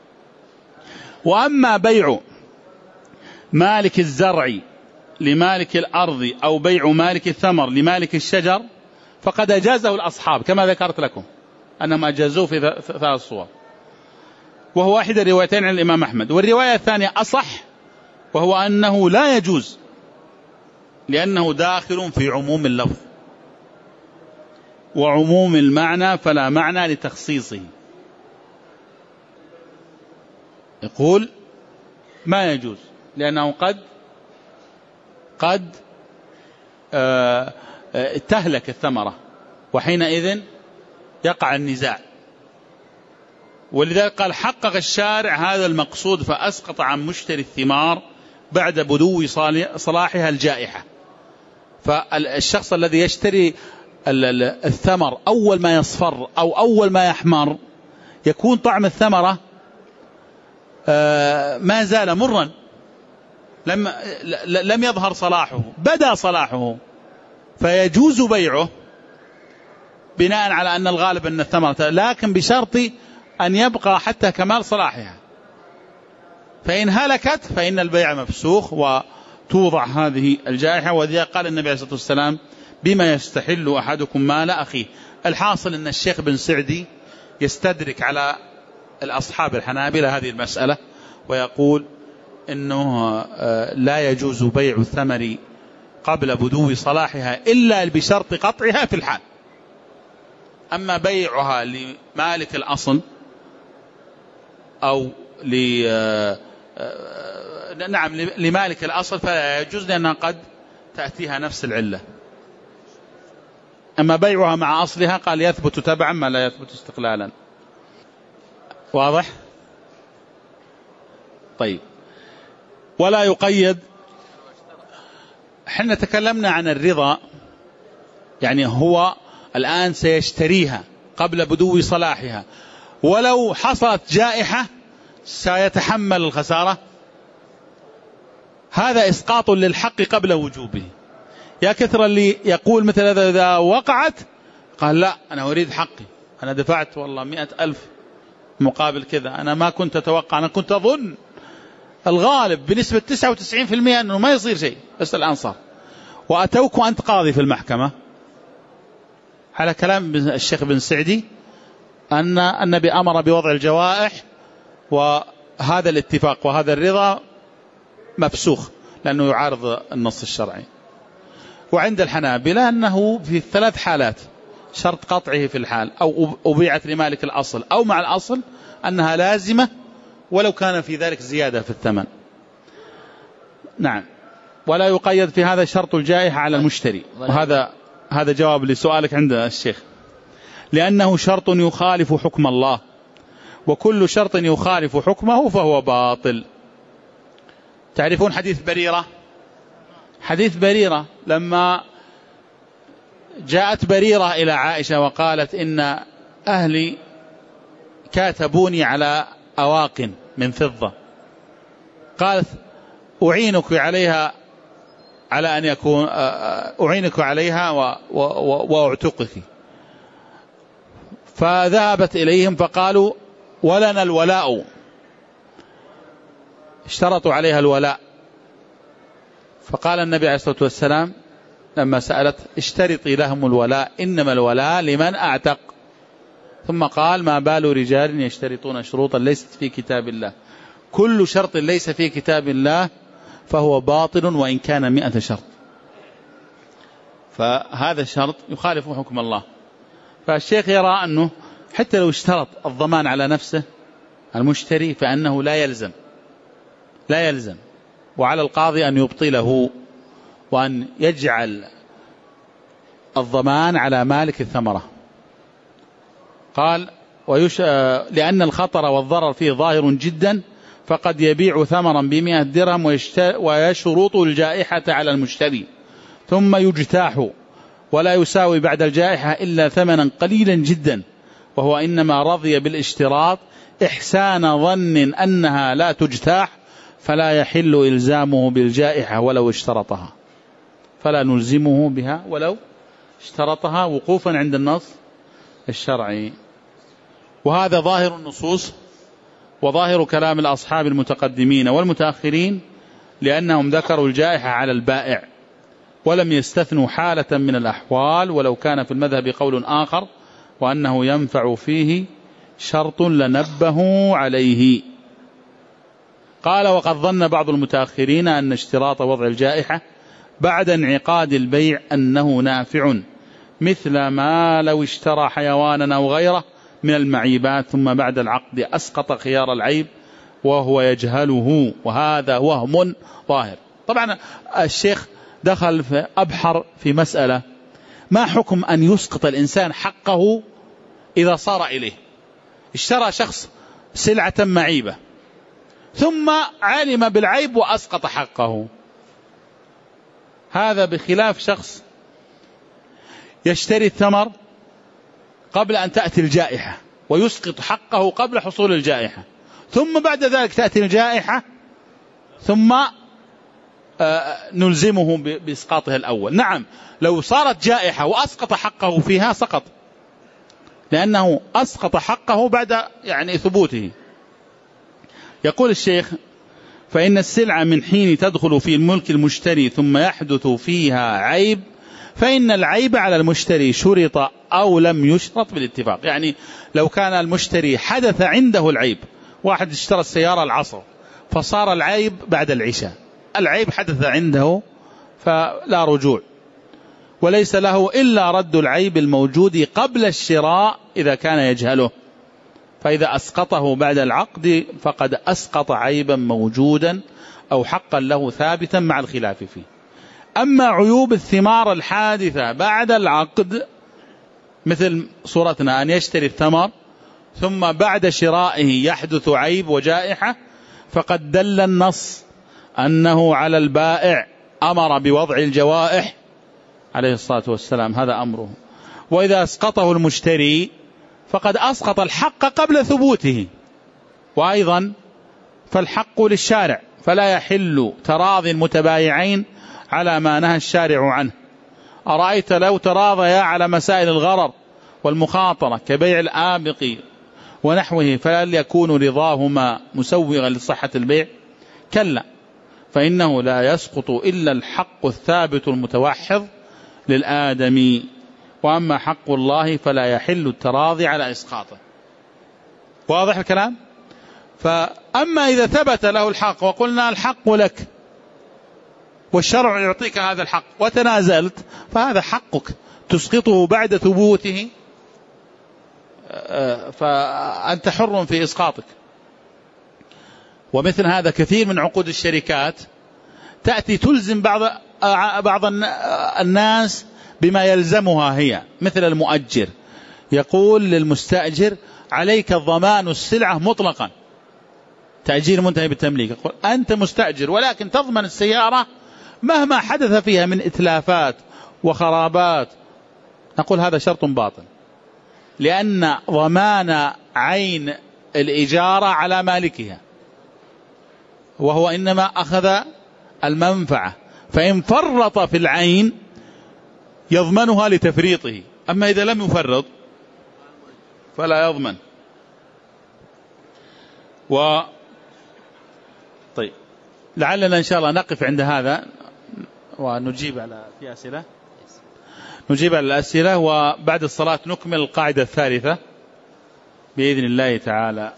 وأما بيع مالك الزرع لمالك الأرض أو بيع مالك الثمر لمالك الشجر فقد أجازه الأصحاب كما ذكرت لكم، أنهم أجازوه في 3 صور، وهو واحد الروايتين عن الإمام أحمد. والرواية الثانية أصح، وهو أنه لا يجوز لأنه داخل في عموم اللفظ وعموم المعنى، فلا معنى لتخصيصه. يقول ما يجوز لأنه قد تهلك الثمرة، وحينئذ يقع النزاع. ولذلك قال حقق الشارع هذا المقصود فأسقط عن مشتري الثمار بعد بدو صلاحها الجائحة. فالشخص الذي يشتري الثمر أول ما يصفر أو أول ما يحمر يكون طعم الثمرة ما زال مرا، لم يظهر صلاحه، بدا صلاحه، فيجوز بيعه بناء على أن الغالب أن الثمرة، لكن بشرط أن يبقى حتى كمال صلاحها. فإن هلكت فإن البيع مفسوخ وتوضع هذه الجائحة. وذلك قال النبي عليه الصلاة والسلام بما يستحل أحدكم مال أخيه. الحاصل أن الشيخ بن سعدي يستدرك على الأصحاب الحنابلة هذه المسألة، ويقول إنه لا يجوز بيع الثمر قبل بدو صلاحها إلا بشرط قطعها في الحال. أما بيعها لمالك الأصل أو لمالك الأصل فلا يجوز، لأنها قد تأتيها نفس العلة. أما بيعها مع أصلها قال يثبت تبعا ما لا يثبت استقلالا. واضح؟ طيب. ولا يقيد. حنا تكلمنا عن الرضا، يعني هو الآن سيشتريها قبل بدو صلاحها، ولو حصلت جائحة سيتحمل الخسارة. هذا إسقاط للحق قبل وجوبه. يا كثر اللي يقول مثل هذا إذا وقعت قال لا أنا أريد حقي، أنا دفعت والله 100,000 مقابل كذا، أنا ما كنت أتوقع، أنا كنت أظن الغالب بنسبة 99% أنه ما يصير شيء، بس الآن صار. وأتوك وأنت قاضي في المحكمة على كلام الشيخ بن سعدي أن النبي أمر بوضع الجوائح، وهذا الاتفاق وهذا الرضا مفسوخ لأنه يعارض النص الشرعي. وعند الحنابلة أنه في 3 حالات شرط قطعه في الحال، أو أبيعت لمالك الأصل أو مع الأصل، أنها لازمة ولو كان في ذلك زيادة في الثمن. نعم. ولا يقيد في هذا شرط الجائحة على المشتري، وهذا جواب لسؤالك عند الشيخ، لأنه شرط يخالف حكم الله، وكل شرط يخالف حكمه فهو باطل. تعرفون حديث بريرة؟ حديث بريرة لما جاءت بريرة إلى عائشة وقالت إن أهلي كاتبوني على أواق من فضة، قالت أعينك عليها على أن يكون أعينك عليها وأعتقك. فذهبت إليهم فقالوا ولنا الولاء، اشترطوا عليها الولاء. فقال النبي عليه الصلاة والسلام لما سألت اشترطي لهم الولاء، إنما الولاء لمن أعتق. ثم قال ما بال رجال يشترطون شروطا ليست في كتاب الله، كل شرط ليس في كتاب الله فهو باطل وإن كان 100 شرط. فهذا الشرط يخالف حكم الله. فالشيخ يرى أنه حتى لو اشترط الضمان على نفسه المشتري فأنه لا يلزم، وعلى القاضي أن يبطله وأن يجعل الضمان على مالك الثمرة. قال لأن الخطر والضرر فيه ظاهر جدا، فقد يبيع ثمرا ب100 درهم ويشرط الجائحة على المشتري ثم يجتاح ولا يساوي بعد الجائحة إلا ثمنا قليلا جدا، وهو إنما رضي بالاشتراط إحسان ظن أنها لا تجتاح، فلا يحل إلزامه بالجائحة ولو اشترطها، فلا نلزمه بها ولو اشترطها وقوفا عند النص الشرعي. وهذا ظاهر النصوص وظاهر كلام الأصحاب المتقدمين والمتأخرين، لأنهم ذكروا الجائحة على البائع ولم يستثنوا حالة من الأحوال، ولو كان في المذهب قول آخر وأنه ينفع فيه شرط لنبهوا عليه. قال: وقد ظن بعض المتأخرين أن اشتراط وضع الجائحة بعد انعقاد البيع أنه نافع، مثل ما لو اشترى حيوانا أو غيره من المعيبات ثم بعد العقد أسقط خيار العيب وهو يجهله، وهذا وهم ظاهر. طبعا الشيخ دخل في أبحر في مسألة: ما حكم أن يسقط الإنسان حقه إذا صار إليه؟ اشترى شخص سلعة معيبة ثم علم بالعيب وأسقط حقه، هذا بخلاف شخص يشتري الثمر قبل أن تأتي الجائحة ويسقط حقه قبل حصول الجائحة، ثم بعد ذلك تأتي الجائحة ثم نلزمه بإسقاطه الأول. نعم، لو صارت جائحة وأسقط حقه فيها سقط، لأنه أسقط حقه بعد ثبوته. يقول الشيخ: فإن السلعة من حين تدخل في الملك المشتري ثم يحدث فيها عيب فإن العيب على المشتري شرط أو لم يشرط بالاتفاق. يعني لو كان المشتري حدث عنده العيب، واحد اشترى السيارة العصر فصار العيب بعد العشاء، العيب حدث عنده فلا رجوع، وليس له إلا رد العيب الموجود قبل الشراء إذا كان يجهله، فإذا أسقطه بعد العقد فقد أسقط عيبا موجودا أو حقا له ثابتا مع الخلاف فيه. أما عيوب الثمار الحادثة بعد العقد مثل صورتنا أن يشتري الثمر ثم بعد شرائه يحدث عيب وجائحة، فقد دل النص أنه على البائع أمر بوضع الجوائح عليه الصلاة والسلام، هذا أمره. وإذا أسقطه المشتري فقد أسقط الحق قبل ثبوته. وأيضا فالحق للشارع، فلا يحل تراضي المتبايعين على ما نهى الشارع عنه. أرأيت لو تراضيا على مسائل الغرر والمخاطرة كبيع الآبق ونحوه فهل يكون رضاهما مسوغا لصحة البيع؟ كلا، فإنه لا يسقط إلا الحق الثابت المتوحد للآدمي، وأما حق الله فلا يحل التراضي على إسقاطه. واضح الكلام؟ فأما إذا ثبت له الحق وقلنا الحق لك والشرع يعطيك هذا الحق وتنازلت، فهذا حقك تسقطه بعد ثبوته، فأنت حر في إسقاطك. ومثل هذا كثير من عقود الشركات تأتي تلزم بعض الناس بما يلزمها هي، مثل المؤجر يقول للمستأجر: عليك ضمان السلعة مطلقا، تأجير منتهي بالتمليك. يقول: أنت مستأجر ولكن تضمن السيارة مهما حدث فيها من إتلافات وخرابات. نقول هذا شرط باطل، لأن ضمان عين الإجارة على مالكها، وهو إنما أخذ المنفعة، فإن فرط في العين يضمنها لتفريطه، أما إذا لم يفرط فلا يضمن. طيب، لعلنا إن شاء الله نقف عند هذا ونجيب على أسئلة، نجيب على الأسئلة، وبعد الصلاة نكمل القاعدة الثالثة بإذن الله تعالى.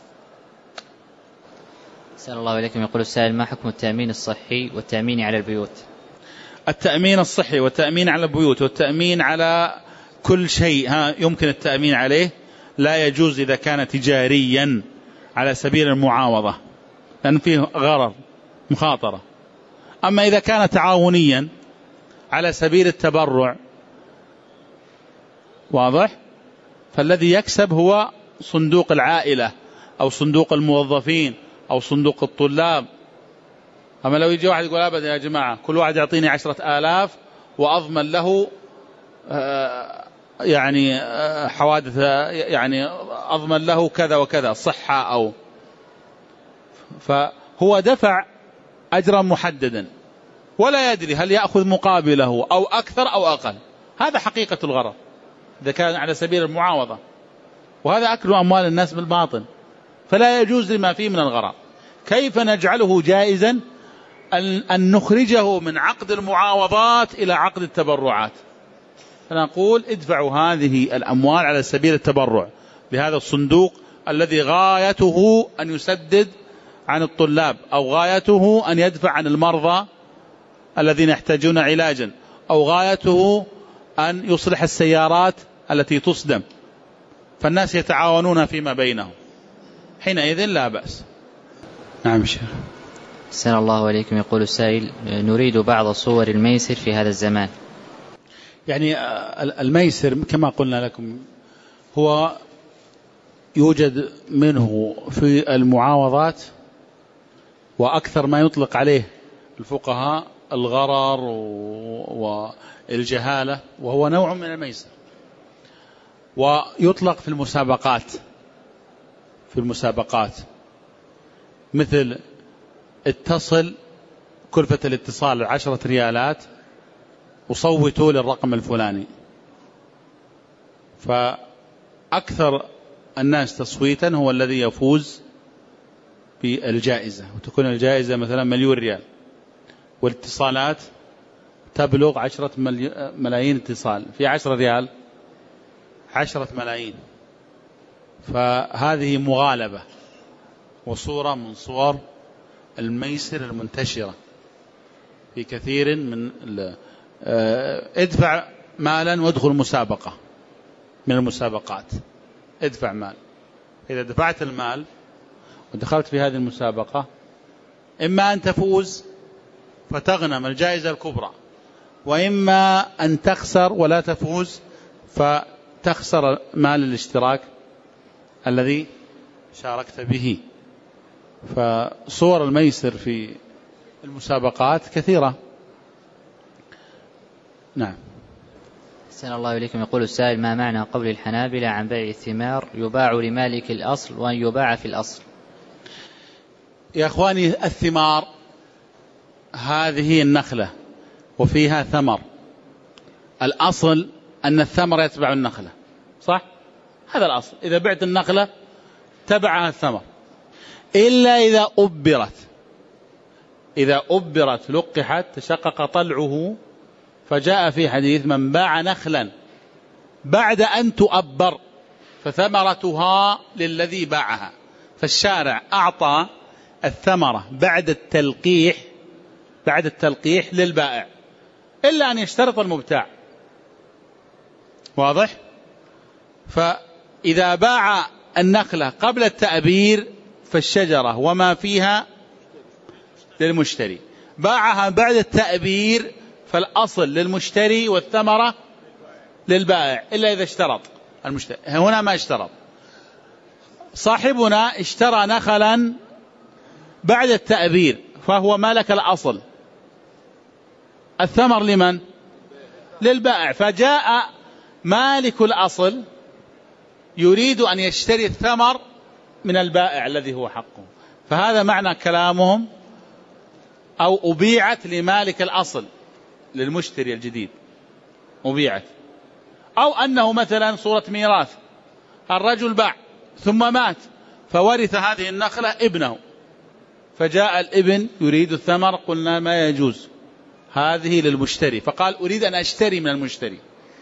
أسأل الله إليكم. يقول السائل: ما حكم التأمين الصحي والتأمين على البيوت؟ التأمين الصحي والتأمين على البيوت والتأمين على كل شيء يمكن التأمين عليه، لا يجوز إذا كان تجاريا على سبيل المعاوضة، لأن فيه غرر مخاطرة. أما إذا كان تعاونيا على سبيل التبرع، واضح، فالذي يكسب هو صندوق العائلة أو صندوق الموظفين أو صندوق الطلاب. أما لو يجي واحد يقول: أبدا يا جماعة، كل واحد يعطيني 10,000 وأضمن له حوادث، أضمن له كذا وكذا صحة، فهو دفع أجرا محددا ولا يدري هل يأخذ مقابله أو أكثر أو أقل. هذا حقيقة الغرر إذا كان على سبيل المعاوضة، وهذا أكل أموال الناس بالباطل، فلا يجوز لما فيه من الغرر. كيف نجعله جائزا أن نخرجه من عقد المعاوضات إلى عقد التبرعات؟ فنقول ادفعوا هذه الأموال على سبيل التبرع لهذا الصندوق الذي غايته أن يسدد عن الطلاب، أو غايته أن يدفع عن المرضى الذين يحتاجون علاجا، أو غايته أن يصلح السيارات التي تصدم، فالناس يتعاونون فيما بينهم، حينئذ لا بأس. نعم شيخ. أحسن الله عليكم. يقول السائل: نريد بعض صور الميسر في هذا الزمان. يعني الميسر كما قلنا لكم هو يوجد منه في المعاوضات، وأكثر ما يطلق عليه الفقهاء الغرر والجهالة، وهو نوع من الميسر. ويطلق في المسابقات مثل اتصل كلفة الاتصال 10 ريالات وصوتوا للرقم الفلاني، فأكثر الناس تصويتا هو الذي يفوز بالجائزة، وتكون الجائزة مثلا 1,000,000 ريال، والاتصالات تبلغ 10 ملايين اتصال، في 10 ريال 10 ملايين. فهذه مغالبة وصورة من صور الميسر المنتشرة في كثير من ادفع مالا وادخل مسابقة من المسابقات، ادفع مال. إذا دفعت المال ودخلت في هذه المسابقة، إما أن تفوز فتغنم الجائزة الكبرى، وإما أن تخسر ولا تفوز فتخسر مال الاشتراك الذي شاركت به. فصور الميسر في المسابقات كثيرة. نعم. أحسن الله إليكم. يقول السائل: ما معنى قول الحنابلة عن بيع الثمار يباع لمالك الأصل وأن يباع في الأصل؟ يا أخواني، الثمار هذه النخلة وفيها ثمر، الأصل أن الثمر يتبع النخلة، صح؟ هذا الأصل. إذا بعت النخلة تبعها الثمر، إلا إذا أبرت لقحت تشقق طلعه، فجاء في حديث: من باع نخلا بعد أن تؤبر فثمرتها للذي باعها. فالشارع أعطى الثمرة بعد التلقيح للبائع، إلا أن يشترط المبتاع. واضح؟ فإذا باع النخلة قبل التأبير فالشجرة وما فيها للمشتري، باعها بعد التأبير فالأصل للمشتري والثمرة للبائع، إلا إذا اشترط المشتري. هنا ما اشترط. صاحبنا اشترى نخلا بعد التأبير فهو مالك الأصل، الثمر لمن؟ للبائع. فجاء مالك الأصل يريد أن يشتري الثمر من البائع الذي هو حقه، فهذا معنى كلامهم: أو أبيعت لمالك الأصل، للمشتري الجديد أبيعت. أو أنه مثلا صورة ميراث، الرجل باع ثم مات فورث هذه النخلة ابنه، فجاء الابن يريد الثمر، قلنا ما يجوز، هذه للمشتري، فقال أريد أن أشتري من المشتري.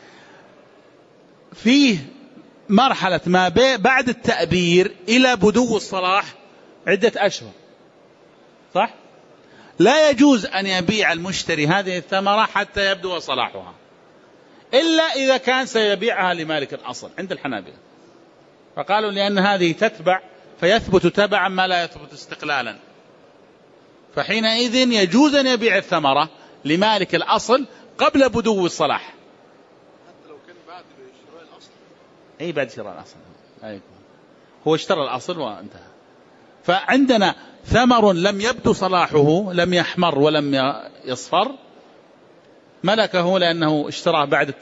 فيه مرحلة ما بعد التأبير إلى بدو الصلاح عدة أشهر، صح؟ لا يجوز أن يبيع المشتري هذه الثمرة حتى يبدو صلاحها، إلا إذا كان سيبيعها لمالك الأصل عند الحنابلة، فقالوا لأن هذه تتبع فيثبت تبعا ما لا يثبت استقلالا، فحينئذ يجوز أن يبيع الثمرة لمالك الأصل قبل بدو الصلاح، حتى لو كان بعد شراء الأصل. أي بعد شراء الأصل، هو اشترى الأصل وانتهى. فعندنا ثمر لم يبدو صلاحه، لم يحمر ولم يصفر، ملكه لأنه اشتراه بعد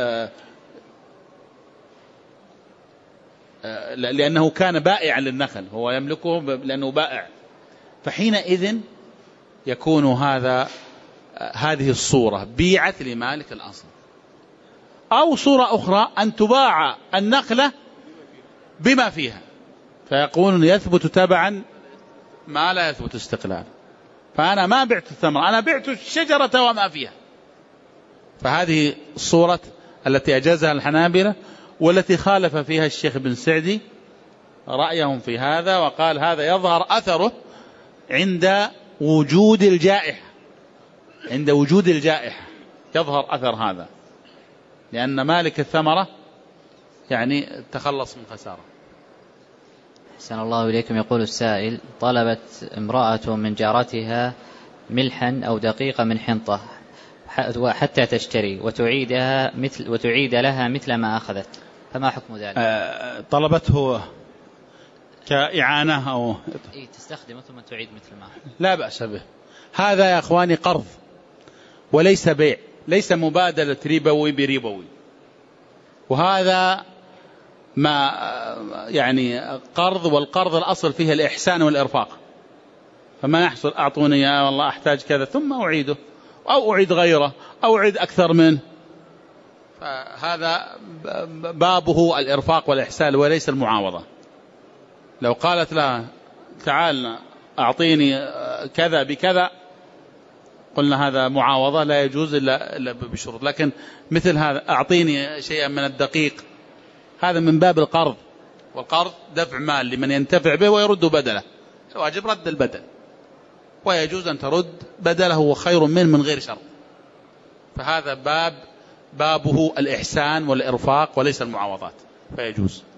لأنه كان بائعا للنخل، هو يملكه لأنه بائع، فحينئذ يكون هذه الصورة بيعت لمالك الأصل. أو صورة أخرى أن تباع النخلة بما فيها، فيقول يثبت تبعا ما لا يثبت استقلالا، فأنا ما بعت الثمر، أنا بعت الشجرة وما فيها، فهذه صورة التي أجازها الحنابلة، والتي خالف فيها الشيخ بن سعدي رأيهم في هذا، وقال هذا يظهر أثره عند وجود الجائحة، عند وجود الجائحة يظهر أثر هذا، لأن مالك الثمرة يعني تخلص من خسارة. أحسن الله إليكم. يقول السائل: طلبت امرأة من جارتها ملحا أو دقيقة من حنطة حتى تشتري وتعيد لها مثل ما أخذت، فما حكم ذلك؟ طلبته كإعانة أو تستخدمه ثم تعيد مثل ما أخذت، لا بأس به. هذا يا أخواني قرض وليس بيع، ليس مبادلة ربوي بربوي، وهذا ما يعني قرض، والقرض الأصل فيه الإحسان والإرفاق، فما يحصل أعطوني يا والله أحتاج كذا ثم أعيده، أو أعيد غيره، أو أعيد أكثر منه، فهذا بابه الإرفاق والإحسان وليس المعاوضة. لو قالت لها تعال أعطيني كذا بكذا، قلنا هذا معاوضة لا يجوز إلا بشروط، لكن مثل هذا أعطيني شيئا من الدقيق، هذا من باب القرض، والقرض دفع مال لمن ينتفع به ويرد بدله، الواجب رد البدل، ويجوز أن ترد بدله وخير منه من غير شرط، فهذا بابه الإحسان والإرفاق وليس المعاوضات، فيجوز.